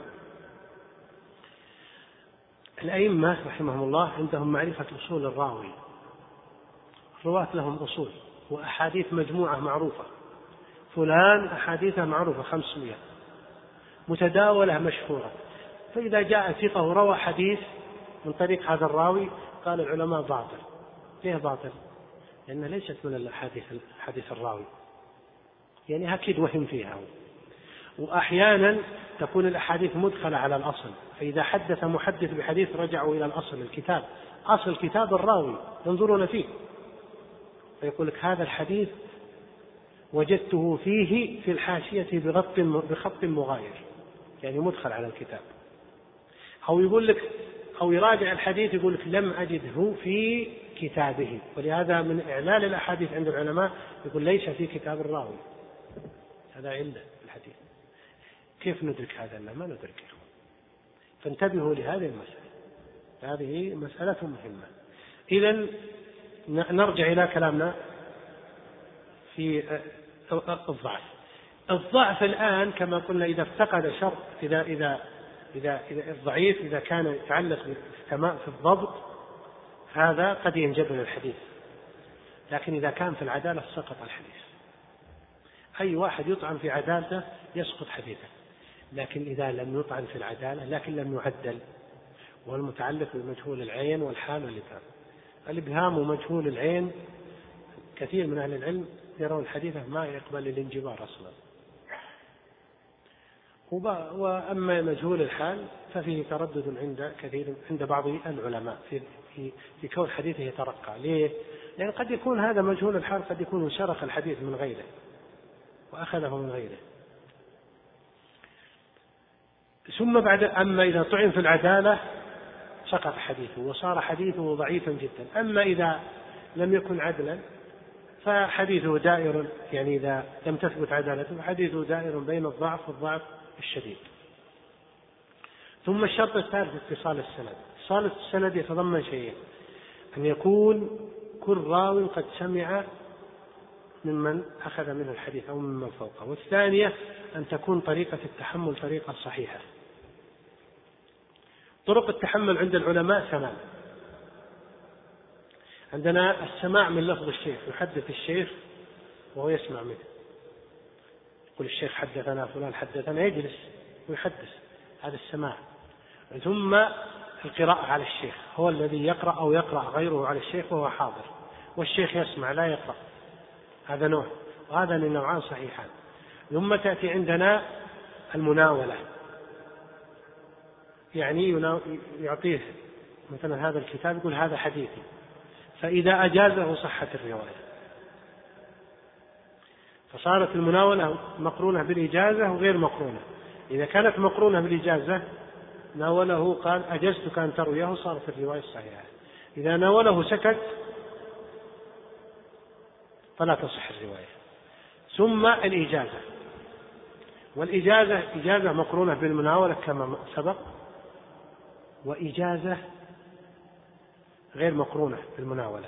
الأئمة رحمهم الله عندهم معرفة أصول الراوي، الرواة لهم أصول وأحاديث مجموعة معروفة، فلان أحاديثه معروفة 500 متداولة مشهورة، فإذا جاء ثقة وروى حديث من طريق هذا الراوي قال العلماء باطل. ليه باطل؟ لأنها ليست من الأحاديث حديث الراوي، يعني أكيد وهم فيها. وأحيانا تكون الأحاديث مدخلة على الأصل، فإذا حدث محدث بحديث رجعوا إلى الأصل، الكتاب، أصل كتاب الراوي ينظرون فيه، فيقول لك هذا الحديث وجدته فيه في الحاشية بخط مغاير، يعني مدخل على الكتاب. أو يقول لك أو يراجع الحديث يقول لك لم أجده في كتابه، ولهذا من إعلال الأحاديث عند العلماء يقول ليس في كتاب الراوي، هذا علة الحديث. كيف ندرك هذا؟ ما ندركه. فانتبهوا لهذه المسألة، هذه مسألة مهمة. إذن نرجع إلى كلامنا في الضعف الآن كما قلنا إذا افتقد شرط، إذا الضعيف إذا كان يتعلق بالسماء في الضبط هذا قد ينجبر الحديث، لكن إذا كان في العدالة سقط الحديث. أي واحد يطعن في عدالته يسقط حديثه، لكن إذا لم يطعن في العدالة لكن لم يعدل، والمتعلق بمجهول العين والحال والإبهام. الإبهام ومجهول العين كثير من أهل العلم يرون حديثه ما يقبل الانجبار أصلا، وأما مجهول الحال ففيه تردد عند بعض العلماء في كون حديثه يترقى. ليه؟ لأن قد يكون هذا مجهول الحال قد يكون شرخ الحديث من غيره وأخذه من غيره. ثم بعد أما إذا طعن في العدالة سقط حديثه وصار حديثه ضعيفا جدا. أما إذا لم يكن عدلا فحديثه دائر، يعني إذا لم تثبت عدالته فحديثه دائر بين الضعف والضعف الشديد. ثم الشرط الثالث اتصال السند. اتصال السند يتضمن شيئين: أن يكون كل راو قد سمع ممن أخذ منه الحديث أو ممن فوقه، والثانية أن تكون طريقة التحمل طريقة صحيحة. طرق التحمل عند العلماء 8. عندنا السماع من لفظ الشيخ، يحدث الشيخ وهو يسمع منه، يقول الشيخ حدثنا فلان حدثنا، يجلس ويحدث، هذا السماع. ثم القراءة على الشيخ، هو الذي يقرأ أو يقرأ غيره على الشيخ وهو حاضر، والشيخ يسمع لا يقرأ، هذا نوع، وهذا من نوعان صحيحان. ثم تأتي عندنا المناولة، يعني يعطيه مثلا هذا الكتاب يقول هذا حديثي، فإذا أجازه صحت الرواية. فصارت المناولة مقرونة بالإجازة وغير مقرونة. إذا كانت مقرونة بالإجازة ناوله قال أجزتك أن ترويه، صارت الرواية الصحيحة. إذا ناوله سكت فلا تصح الرواية. ثم الإجازة، والإجازة إجازة مقرونة بالمناولة كما سبق، وإجازة غير مقرونة بالمناولة.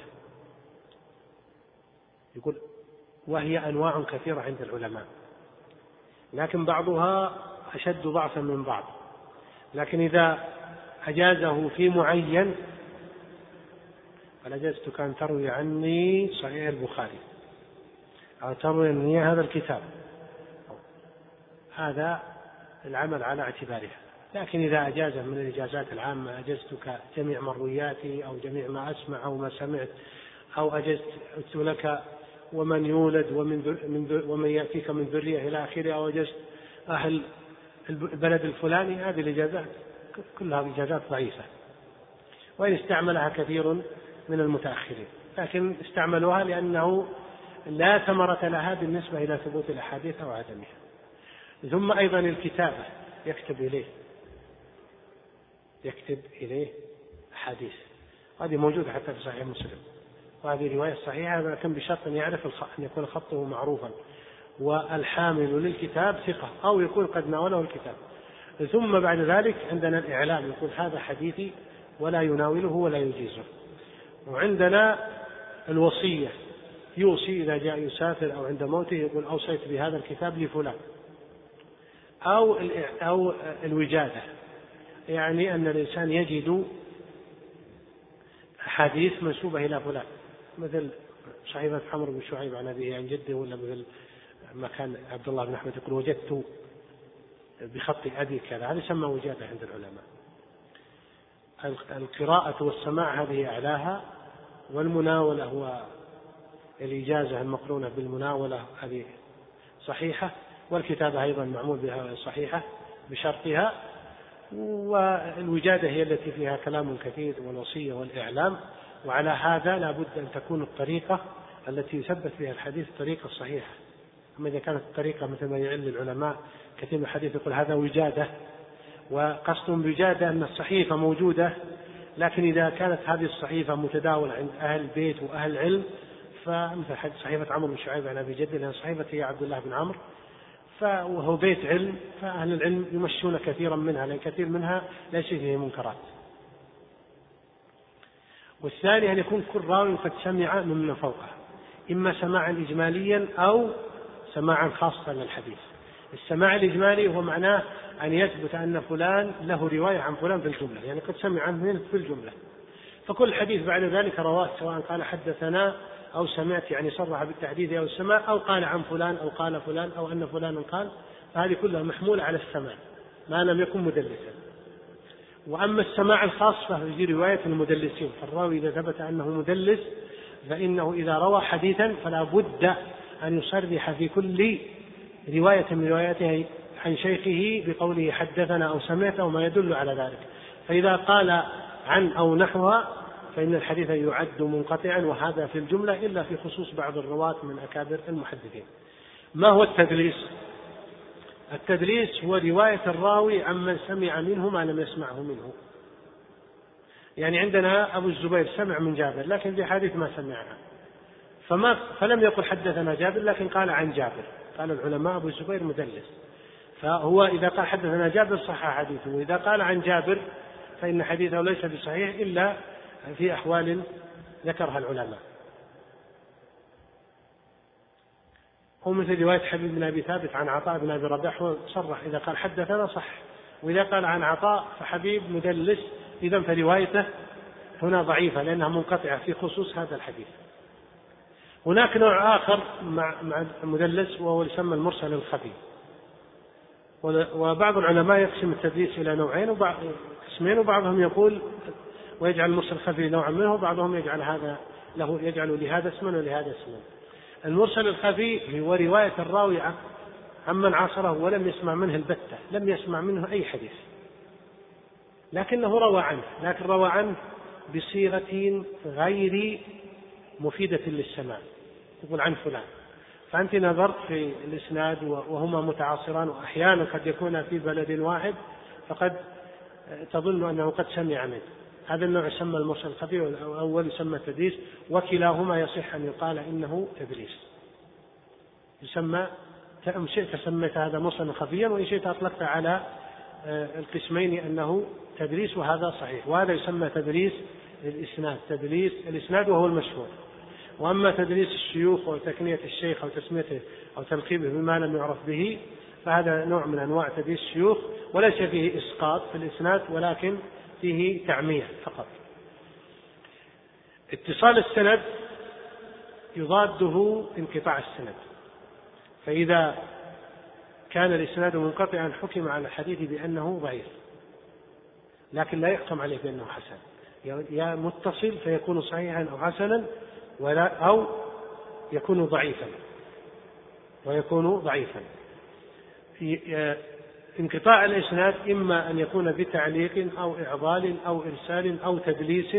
يقول وهي أنواع كثيرة عند العلماء، لكن بعضها أشد ضعفا من بعض. لكن إذا أجازه في معين قال أجزتك أن تروي عني صحيح البخاري أو تروي عني هذا الكتاب، هذا العمل على اعتبارها. لكن إذا أجازه من الإجازات العامة، أجزتك جميع مروياتي أو جميع ما أسمع أو ما سمعت، أو أجزت لك ومن يولد ومن يأتيك من ذرية إلى آخره، أو أجزت أهل البلد الفلاني، هذه الإجازات كلها إجازات ضعيفة، وإن استعملها كثير من المتأخرين، لكن استعملوها لأنه لا ثمرة لها بالنسبة إلى ثبوت الأحاديث أو عدمها. ثم أيضا الكتابة، يكتب إليه أحاديث، هذه موجودة حتى في صحيح مسلم، وهذه رواية صحيحة، لكن بشرط أن يعرف أن يكون خطه معروفا، والحامل للكتاب ثقة أو يكون قد ناوله الكتاب. ثم بعد ذلك عندنا الإعلام، يقول هذا حديثي ولا يناوله ولا يجيزه. وعندنا الوصية، يوصي إذا جاء يسافر أو عند موته يقول أوصيت بهذا الكتاب لفلان. أو الوجادة، يعني أن الإنسان يجد حديث منسوبة إلى فلان، مثل صحيفة عمرو بن شعيب عن أبيه عن جده، ولا مثل ما كان عبد الله بن أحمد يقول وجدت بخط أبي كذا، هذا يسمى وجادة عند العلماء. القراءة والسماع هذه أعلاها، والمناولة والإجازة المقرونة بالمناولة هذه صحيحة، والكتابة أيضا معمول بها صحيحة بشرطها، والوجادة هي التي فيها كلام كثير، والوصية والإعلام. وعلى هذا لا بد أن تكون الطريقة التي يثبت بها الحديث الطريقة الصحيحة. أما إذا كانت الطريقة مثل ما يعل العلماء كثير من الحديث يقول هذا وجادة، وقصد بوجادة أن الصحيفة موجودة، لكن إذا كانت هذه الصحيفة متداولة عند أهل البيت وأهل العلم، فمثل صحيفة عمرو بن شعيب عن أبي جده، لأن صحيفة هي عبد الله بن عمرو، وهو بيت علم، فأهل العلم يمشون كثيرا منها، لأن كثير منها ليس فيه منكرات. والثاني أن يكون كل راوي قد سمع ممن فوقه، إما سماعا إجماليا أو سماعا خاصا للحديث. السماع الإجمالي هو معناه أن يثبت أن فلان له رواية عن فلان بالجملة، يعني قد سمع عنه في الجملة، فكل حديث بعد ذلك رواه سواء قال حدثنا أو سمعت، يعني صرح بالتحديث أو السماع، أو قال عن فلان أو قال فلان أو أن فلان قال، فهذه كلها محمولة على السماع ما لم يكن مدلسا. وأما السماع الخاص فهي رواية المدلسين، فالراوي إذا ثبت أنه مدلس فإنه إذا روى حديثا فلا بد أن يصرح في كل رواية من رواياته عن شيخه بقوله حدثنا أو سمعت أو ما يدل على ذلك. فإذا قال عن أو نحوها فإن الحديث يعد منقطعا، وهذا في الجملة إلا في خصوص بعض الرواة من أكابر المحدثين. ما هو التدليس؟ التدليس هو رواية الراوي عمن سمع منه ما لم يسمعه منه. يعني عندنا أبو الزبير سمع من جابر لكن في حديث ما سمعها، فلم يقل حدثنا جابر لكن قال عن جابر، قال العلماء أبو الزبير مدلس. فهو إذا قال حدثنا جابر صح حديثه، وإذا قال عن جابر فإن حديثه ليس بصحيح إلا في أحوال ذكرها العلماء. هو مثل رواية حبيب بن أبي ثابت عن عطاء بن أبي رباح، وصرح إذا قال حدثنا صح، وإذا قال عن عطاء فحبيب مدلس، إذن فروايته هنا ضعيفة لأنها منقطعة في خصوص هذا الحديث. هناك نوع آخر مع المدلس وهو يسمى المرسل الخفي، وبعض العلماء يقسم التدليس إلى نوعين قسمين، وبعضهم يقول ويجعل المرسل الخفي نوعا منه، وبعضهم يجعل هذا له يجعل لهذا اسما ولهذا اسما. المرسل الخفي هو رواية الراوي عمن عاصره ولم يسمع منه البتة، لم يسمع منه أي حديث لكنه روى عنه، لكن روى عنه بصيغة غير مفيدة للسماع، يقول عن فلان، فأنت نظرت في الإسناد وهما متعاصران وأحيانا قد يكون في بلد واحد فقد تظن أنه قد سمع منه. هذا النوع يسمى المرسل الخفي، والأول يسمى تدليس، وكلاهما يصح أن يقال إنه تدليس. يسمى إن شئت سميت هذا مرسلا خفيا، وإن شئت أطلقت على القسمين أنه تدليس، وهذا صحيح. وهذا يسمى تدليس الإسناد، تدليس الإسناد وهو المشهور. وأما تدليس الشيوخ وتكنية الشيخ أو تسميته أو تلقيبه بما لم يعرف به فهذا نوع من أنواع تدليس الشيوخ، وليس فيه إسقاط في الإسناد ولكن فيه تعمية فقط. اتصال السند يضاده انقطاع السند، فإذا كان الإسناد منقطعا حكم على الحديث بأنه ضعيف، لكن لا يحكم عليه بأنه حسن، يا متصل فيكون صحيحا أو حسنا، أو يكون ضعيفا ويكون ضعيفا. انقطاع الإسناد إما أن يكون بتعليق أو إعضال أو إرسال أو تدليس.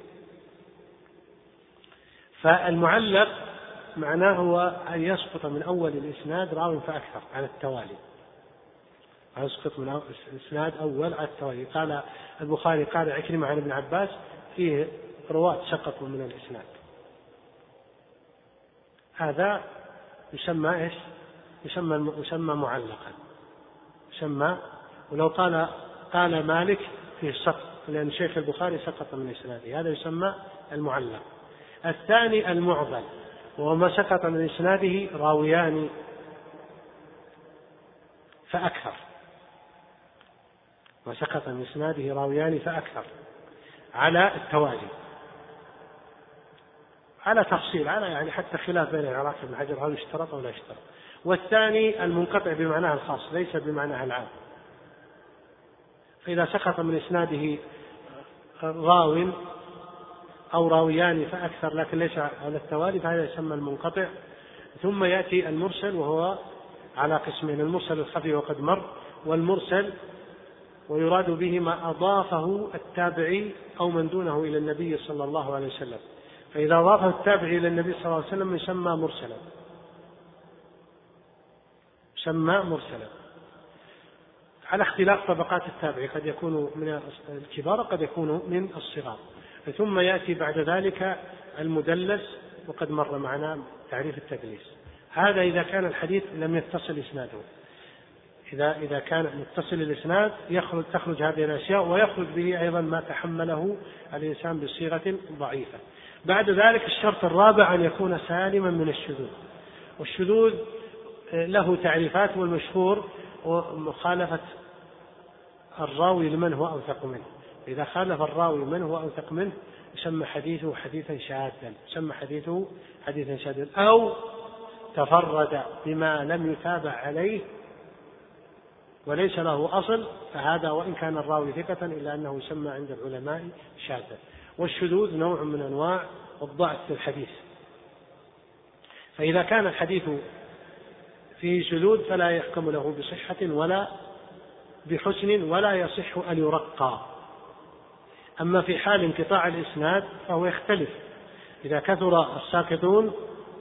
فالمعلق معناه هو أن يسقط من أول الإسناد راو فأكثر على التوالي، يسقط من الإسناد أول على التوالي. قال البخاري قال عكرمة عن ابن عباس فيه رواة سقطوا من الإسناد، هذا يسمى إيش؟ يسمى معلقا، يسمى. ولو قال مالك فيه سقط لأن شيخ البخاري سقط من إسناده، هذا يسمى المعلق. الثاني المعضل، وهو ما سقط من إسناده راويان فأكثر، ما سقط من إسناده راويان فأكثر على التوالي، على تفصيل، على يعني حتى خلاف بين العراقي بن حجر هل يشترط أو لا يشترط. والثاني المنقطع بمعناه الخاص ليس بمعناه العام، فإذا سقط من إسناده راو أو راويان فأكثر لكن ليس على التوالي فهذا يسمى المنقطع. ثم يأتي المرسل وهو على قسمين: المرسل الخفي وقد مر، والمرسل ويراد به ما أضافه التابعي أو من دونه إلى النبي صلى الله عليه وسلم. فإذا أضافه التابعي إلى النبي صلى الله عليه وسلم يسمى مرسلا، يسمى مرسلا على اختلاف طبقات التابعي، قد يكون من الكبار قد يكون من الصغار. ثم يأتي بعد ذلك المدلس وقد مر معنا تعريف التدليس. هذا إذا كان الحديث لم يتصل إسناده، إذا كان متصل الإسناد تخرج هذه الأشياء، ويخرج به أيضا ما تحمله الإنسان بصيغة ضعيفة. بعد ذلك الشرط الرابع أن يكون سالما من الشذوذ، والشذوذ له تعريفات، والمشهور مخالفة الراوي لمن هو أوثق منه. إذا خالف الراوي من هو أوثق منه يسمى حديثه حديثا شاذا، يسمى حديثه حديثا شاذا، أو تفرد بما لم يتابع عليه وليس له أصل، فهذا وإن كان الراوي ثقة إلا أنه يسمى عند العلماء شاذا. والشذوذ نوع من أنواع الضعف في الحديث، فإذا كان الحديث فيه شذوذ فلا يحكم له بصحة ولا بحسن ولا يصح أن يرقى. أما في حال انقطاع الإسناد فهو يختلف، إذا كثر الساقطون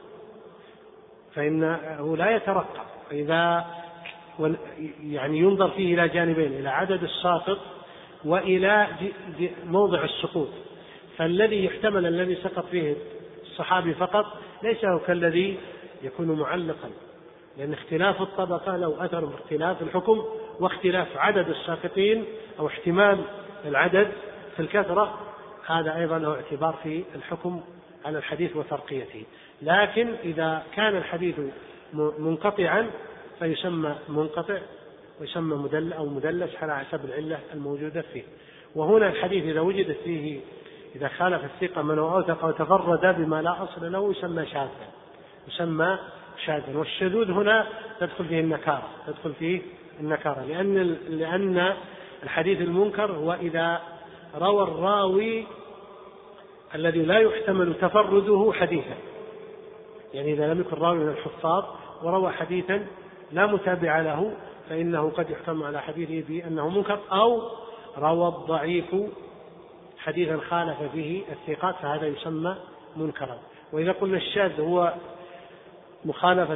فإنه لا يترقى، إذا يعني ينظر فيه إلى جانبين: إلى عدد الساقط وإلى موضع السقوط. فالذي يحتمل الذي سقط فيه الصحابي فقط ليس هو كالذي يكون معلقا، لأن اختلاف الطبقة لو أثر باختلاف الحكم، واختلاف عدد الساقطين أو احتمال العدد في الكثرة هذا أيضا له اعتبار في الحكم على الحديث وترقيته. لكن إذا كان الحديث منقطعا فيسمى منقطع ويسمى مدلس أو مدلس على حسب العلة الموجودة فيه. وهنا الحديث إذا وجدت فيه، إذا خالف الثقة من هو أوثق وتفرد بما لا أصل له يسمى شاذا، يسمى شاذا. والشذوذ هنا تدخل فيه النكارة، تدخل فيه النكارة، لأن الحديث المنكر هو إذا روى الراوي الذي لا يحتمل تفرده حديثا، يعني إذا لم يكن راوي من الحفاظ وروى حديثا لا متابع له فإنه قد يحتمل على حديثه بأنه منكر، أو روى الضعيف حديثا خالف فيه الثقات فهذا يسمى منكرا. وإذا قلنا الشاذ هو مخالفة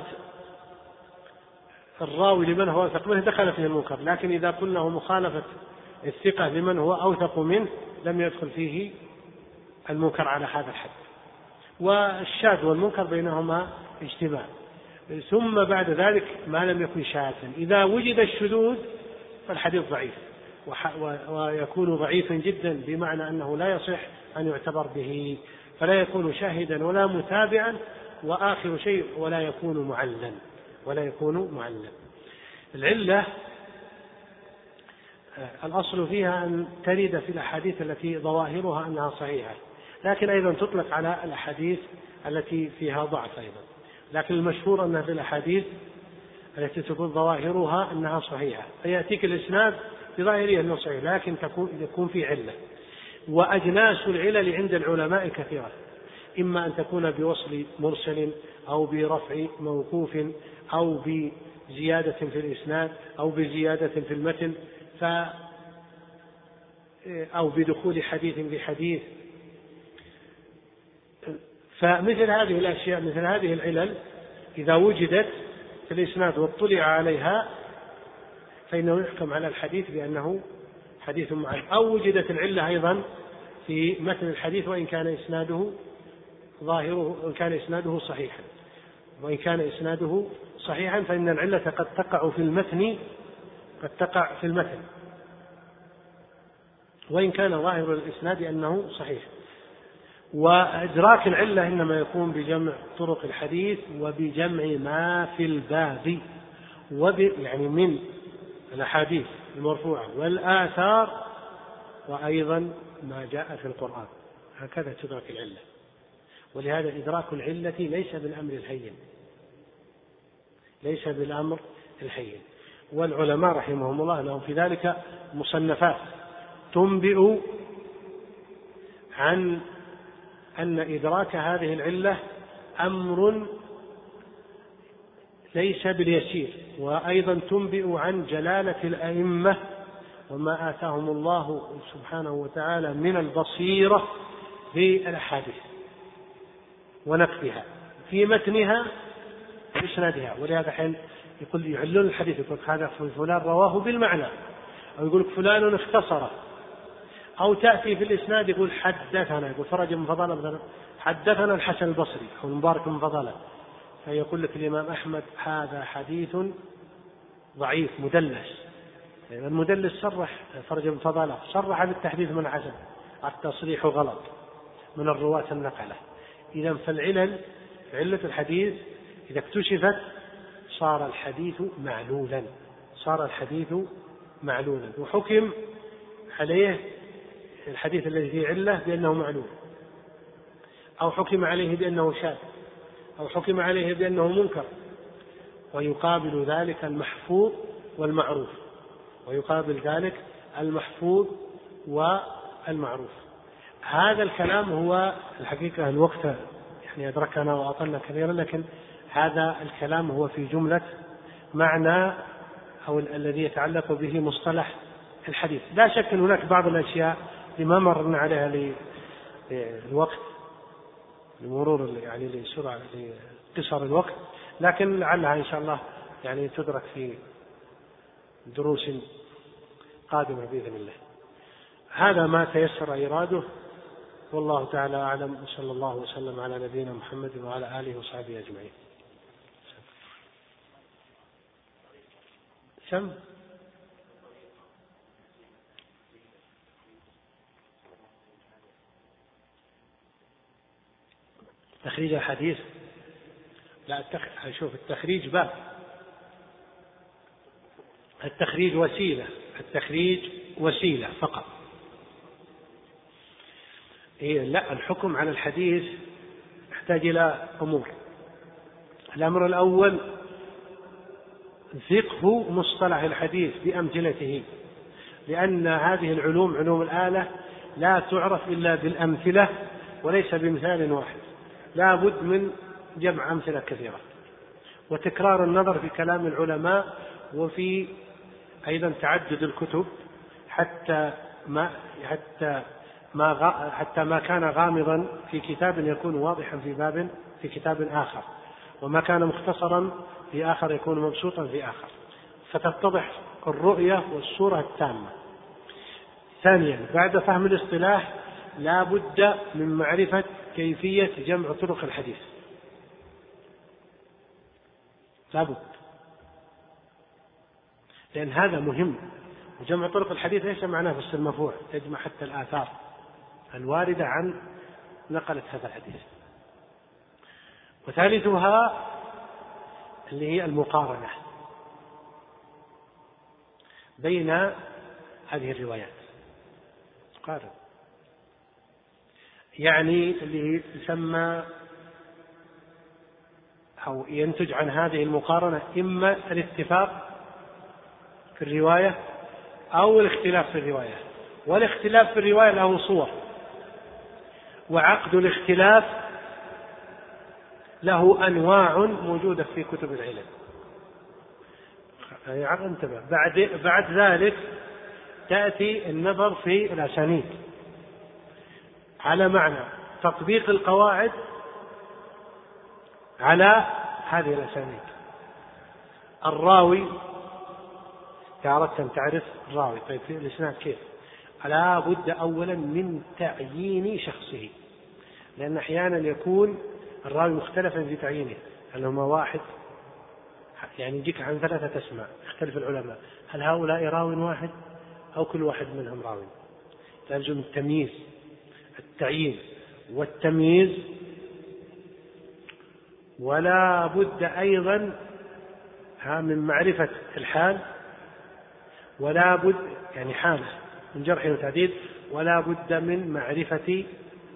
الراوي لمن هو أوثق منه دخل فيه المنكر، لكن إذا قلنا هو مخالفة الثقة لمن هو أوثق منه لم يدخل فيه المنكر على هذا الحد. والشاذ والمنكر بينهما اجتماع. ثم بعد ذلك ما لم يكن شاذا، إذا وجد الشذوذ فالحديث ضعيف، ويكون ضعيفا جدا بمعنى أنه لا يصح أن يعتبر به، فلا يكون شاهدا ولا متابعا، وآخر شيء ولا يكون معلا، ولا يكون معلا. العلة الأصل فيها أن ترد في الأحاديث التي ظواهرها أنها صحيحة، لكن أيضا تطلق على الأحاديث التي فيها ضعف أيضا، لكن المشهور أنها في الأحاديث التي تكون ظواهرها أنها صحيحة، فيأتيك الإسناد بظاهره أنه صحيح لكن يكون في علة. وأجناس العلل عند العلماء كثيرة، إما أن تكون بوصل مرسل أو برفع موقوف أو زيادة في الإسناد أو بزيادة في المتن أو بدخول حديث بحديث. فمثل هذه الأشياء، مثل هذه العلل إذا وجدت في الإسناد واطلع عليها فإنه يحكم على الحديث بأنه حديث معين. أو وجدت العلة أيضا في متن الحديث وإن كان إسناده ظاهره، وإن كان إسناده صحيحا، وإن كان إسناده صحيحا فإن العلة قد تقع في المتن، قد تقع في المتن وإن كان ظاهر الإسناد أنه صحيح. وإدراك العلة إنما يكون بجمع طرق الحديث وبجمع ما في الباب يعني من الأحاديث المرفوعة والآثار وأيضا ما جاء في القرآن، هكذا تدرك العلة. ولهذا إدراك العلة ليس بالأمر الهين، ليس بالأمر الهين. والعلماء رحمهم الله لهم في ذلك مصنفات تنبئ عن أن إدراك هذه العلة أمر ليس باليسير، وأيضا تنبئ عن جلالة الأئمة وما آتاهم الله سبحانه وتعالى من البصيرة في الأحاديث ونقدها في متنها وإسنادها. ولهذا حين يقول يعلون الحديث يقول هذا فلان رواه بالمعنى، أو يقول فلان اختصره، أو تأتي في الإسناد يقول حدثنا، يقول فرج من فضالة مثلا حدثنا الحسن البصري أو المبارك من فضالة، فيقول لك الإمام أحمد هذا حديث ضعيف مدلس. يعني المدلس صرح فرج من فضالة، صرح بالتحديث من حسن، التصريح غلط من الرواة النقلة. إذا فالعلل، علة الحديث إذا اكتشفت صار الحديث معلولا، صار الحديث معلولا، وحكم عليه الحديث الذي فيه علة بأنه معلول، أو حكم عليه بأنه شاذ، أو حكم عليه بأنه منكر. ويقابل ذلك المحفوظ والمعروف، ويقابل ذلك المحفوظ والمعروف. هذا الكلام هو الحقيقة الوقت يعني أدركنا وأطلنا كثيرا، لكن هذا الكلام هو في جملة معنى أو الذي يتعلق به مصطلح الحديث. لا شك أن هناك بعض الأشياء لما مرنا عليها للوقت، لمرور يعني لسرعة لقصر الوقت، لكن لعلها إن شاء الله يعني تدرك في دروس قادمة بإذن الله. هذا ما تيسر إيراده، والله تعالى أعلم، وصلى الله وسلم على نبينا محمد وعلى آله وصحبه أجمعين. سم تخريج الحديث، لا شوف التخريج باب، التخريج وسيلة، التخريج وسيلة فقط. لا، الحكم على الحديث يحتاج إلى أمور. الأمر الأول فقه مصطلح الحديث بأمثلته، لأن هذه العلوم، علوم الآلة، لا تعرف إلا بالأمثلة وليس بمثال واحد، لا بد من جمع أمثلة كثيرة وتكرار النظر في كلام العلماء، وفي أيضا تعدد الكتب حتى ما كان غامضا في كتاب يكون واضحا في كتاب آخر، وما كان مختصرا في آخر يكون مبسوطا في آخر، فتتضح الرؤية والصورة التامة. ثانيا، بعد فهم الاصطلاح لا بد من معرفة كيفية جمع طرق الحديث، لا بد، لأن هذا مهم. وجمع طرق الحديث ليس معناه بس المرفوع، تجمع حتى الآثار الواردة عن نقلة هذا الحديث. وثالثها اللي هي المقارنة بين هذه الروايات، قارن، يعني اللي يسمى أو ينتج عن هذه المقارنة إما الاتفاق في الرواية أو الاختلاف في الرواية. والاختلاف في الرواية له صور، وعقد الاختلاف له أنواع موجودة في كتب العلم. انتبه. بعد ذلك تأتي النظر في الأسانيد على معنى تطبيق القواعد على هذه الأسانيد. الراوي إذا أردت أن تعرف الراوي، طيب في الإسناد كيف؟ لا بد أولا من تعيين شخصه، لأن أحيانا يكون الراوي مختلفا في تعيينه، هل هما واحد؟ يعني يجيك عن 3 أسماء، يختلف العلماء هل هؤلاء راوي واحد أو كل واحد منهم راوي؟ لازم التمييز، التعيين والتمييز. ولا بد أيضا من معرفة الحال، ولا بد يعني حاله من جرح وتعديل، ولا بد من معرفة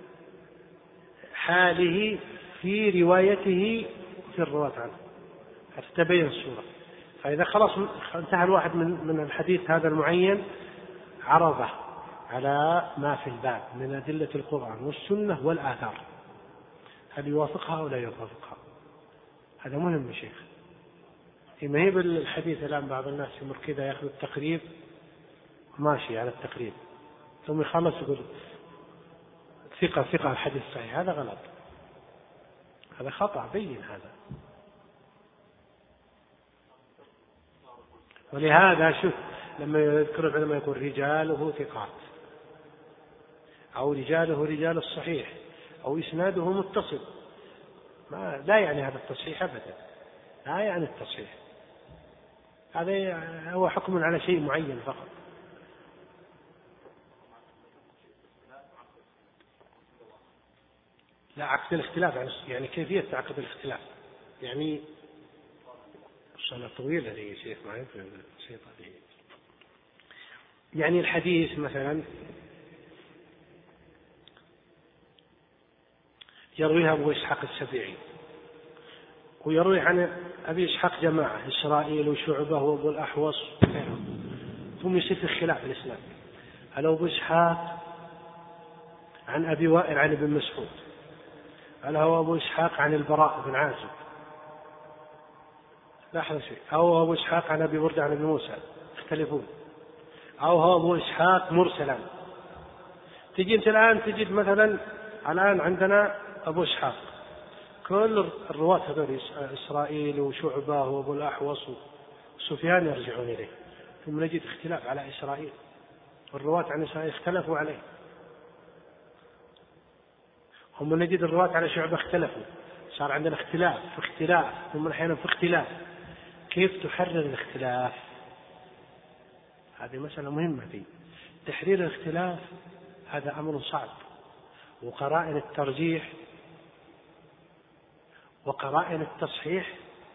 حاله في روايته في الرواة عنه حتى تبين الصورة. فإذا خلاص انتهى الواحد من الحديث هذا المعين، عرضه على ما في الباب من أدلة القرآن والسنة والآثار، هل يوافقها أو لا يوافقها؟ هذا مهم يا شيخ. ما هي بالحديث الآن بعض الناس يمر كذا يأخذ التقريب ماشي على التقريب، ثم يخلص يقول ثقة الحديث صحيح. هذا غلط، هذا خطأ بين هذا. ولهذا شوف لما يذكر العلماء يقول رجاله ثقات، أو رجاله رجال الصحيح، أو إسناده متصل، لا يعني هذا التصحيح أبدا، لا يعني التصحيح، هذا هو حكم على شيء معين فقط. لا عقد الاختلاف يعني كيفية عقد الاختلاف، يعني صلاة طويلة هذه يا شيخ، ما يمكن شيء طبيعي. يعني الحديث مثلا يرويها أبو إسحاق السبيعي، ويروي عن أبي إسحاق جماعة إسرائيل وشعبة وأبو الأحوص، ثم يصير في خلاف الإسلام. هل أبو إسحاق عن أبي وائل عن ابن مسعود، هل هو أبو إسحاق عن البراء بن عازب، لاحظ شيء، أو أبو إسحاق عن أبي بردة عن ابن موسى، يختلفون، أو هو أبو إسحاق مرسلا. تجي أنت الآن تجد مثلا الآن عندنا أبو إسحاق، كل الرواة هذول إسرائيل وشعبة وأبو الأحوص وسفيان يرجعون إليه، ثم نجد اختلاف على إسرائيل، الرواة عن إسرائيل اختلفوا عليه، ثم نجد الرواة على شعبة اختلفوا، صار عندنا اختلاف في اختلاف، ثم أحيانا في اختلاف. كيف تحرر الاختلاف؟ هذه مسألة مهمة دي. تحرير الاختلاف هذا أمر صعب، وقرائن الترجيح وقرائن التصحيح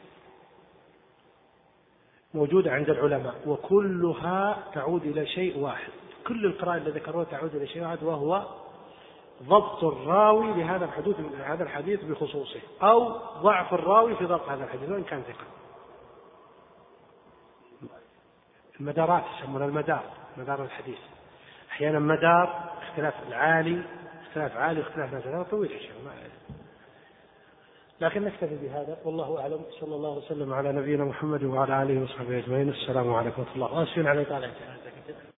موجودة عند العلماء، وكلها تعود إلى شيء واحد. كل القرائن التي ذكروها تعود إلى شيء واحد، وهو ضبط الراوي لهذا الحديث بخصوصه، أو ضعف الراوي في ضبط هذا الحديث وإن كان ثقة. المدارات يسمونها مدار الحديث. أحيانا مدار اختلاف عالي واختلاف نازل، هذا طويل يا شيخ، لكن نكتفي بهذا، والله أعلم. صلى الله وسلم على نبينا محمد وعلى آله وصحبه أجمعين. السلام عليكم ورحمة الله. وأسفين على تعالى.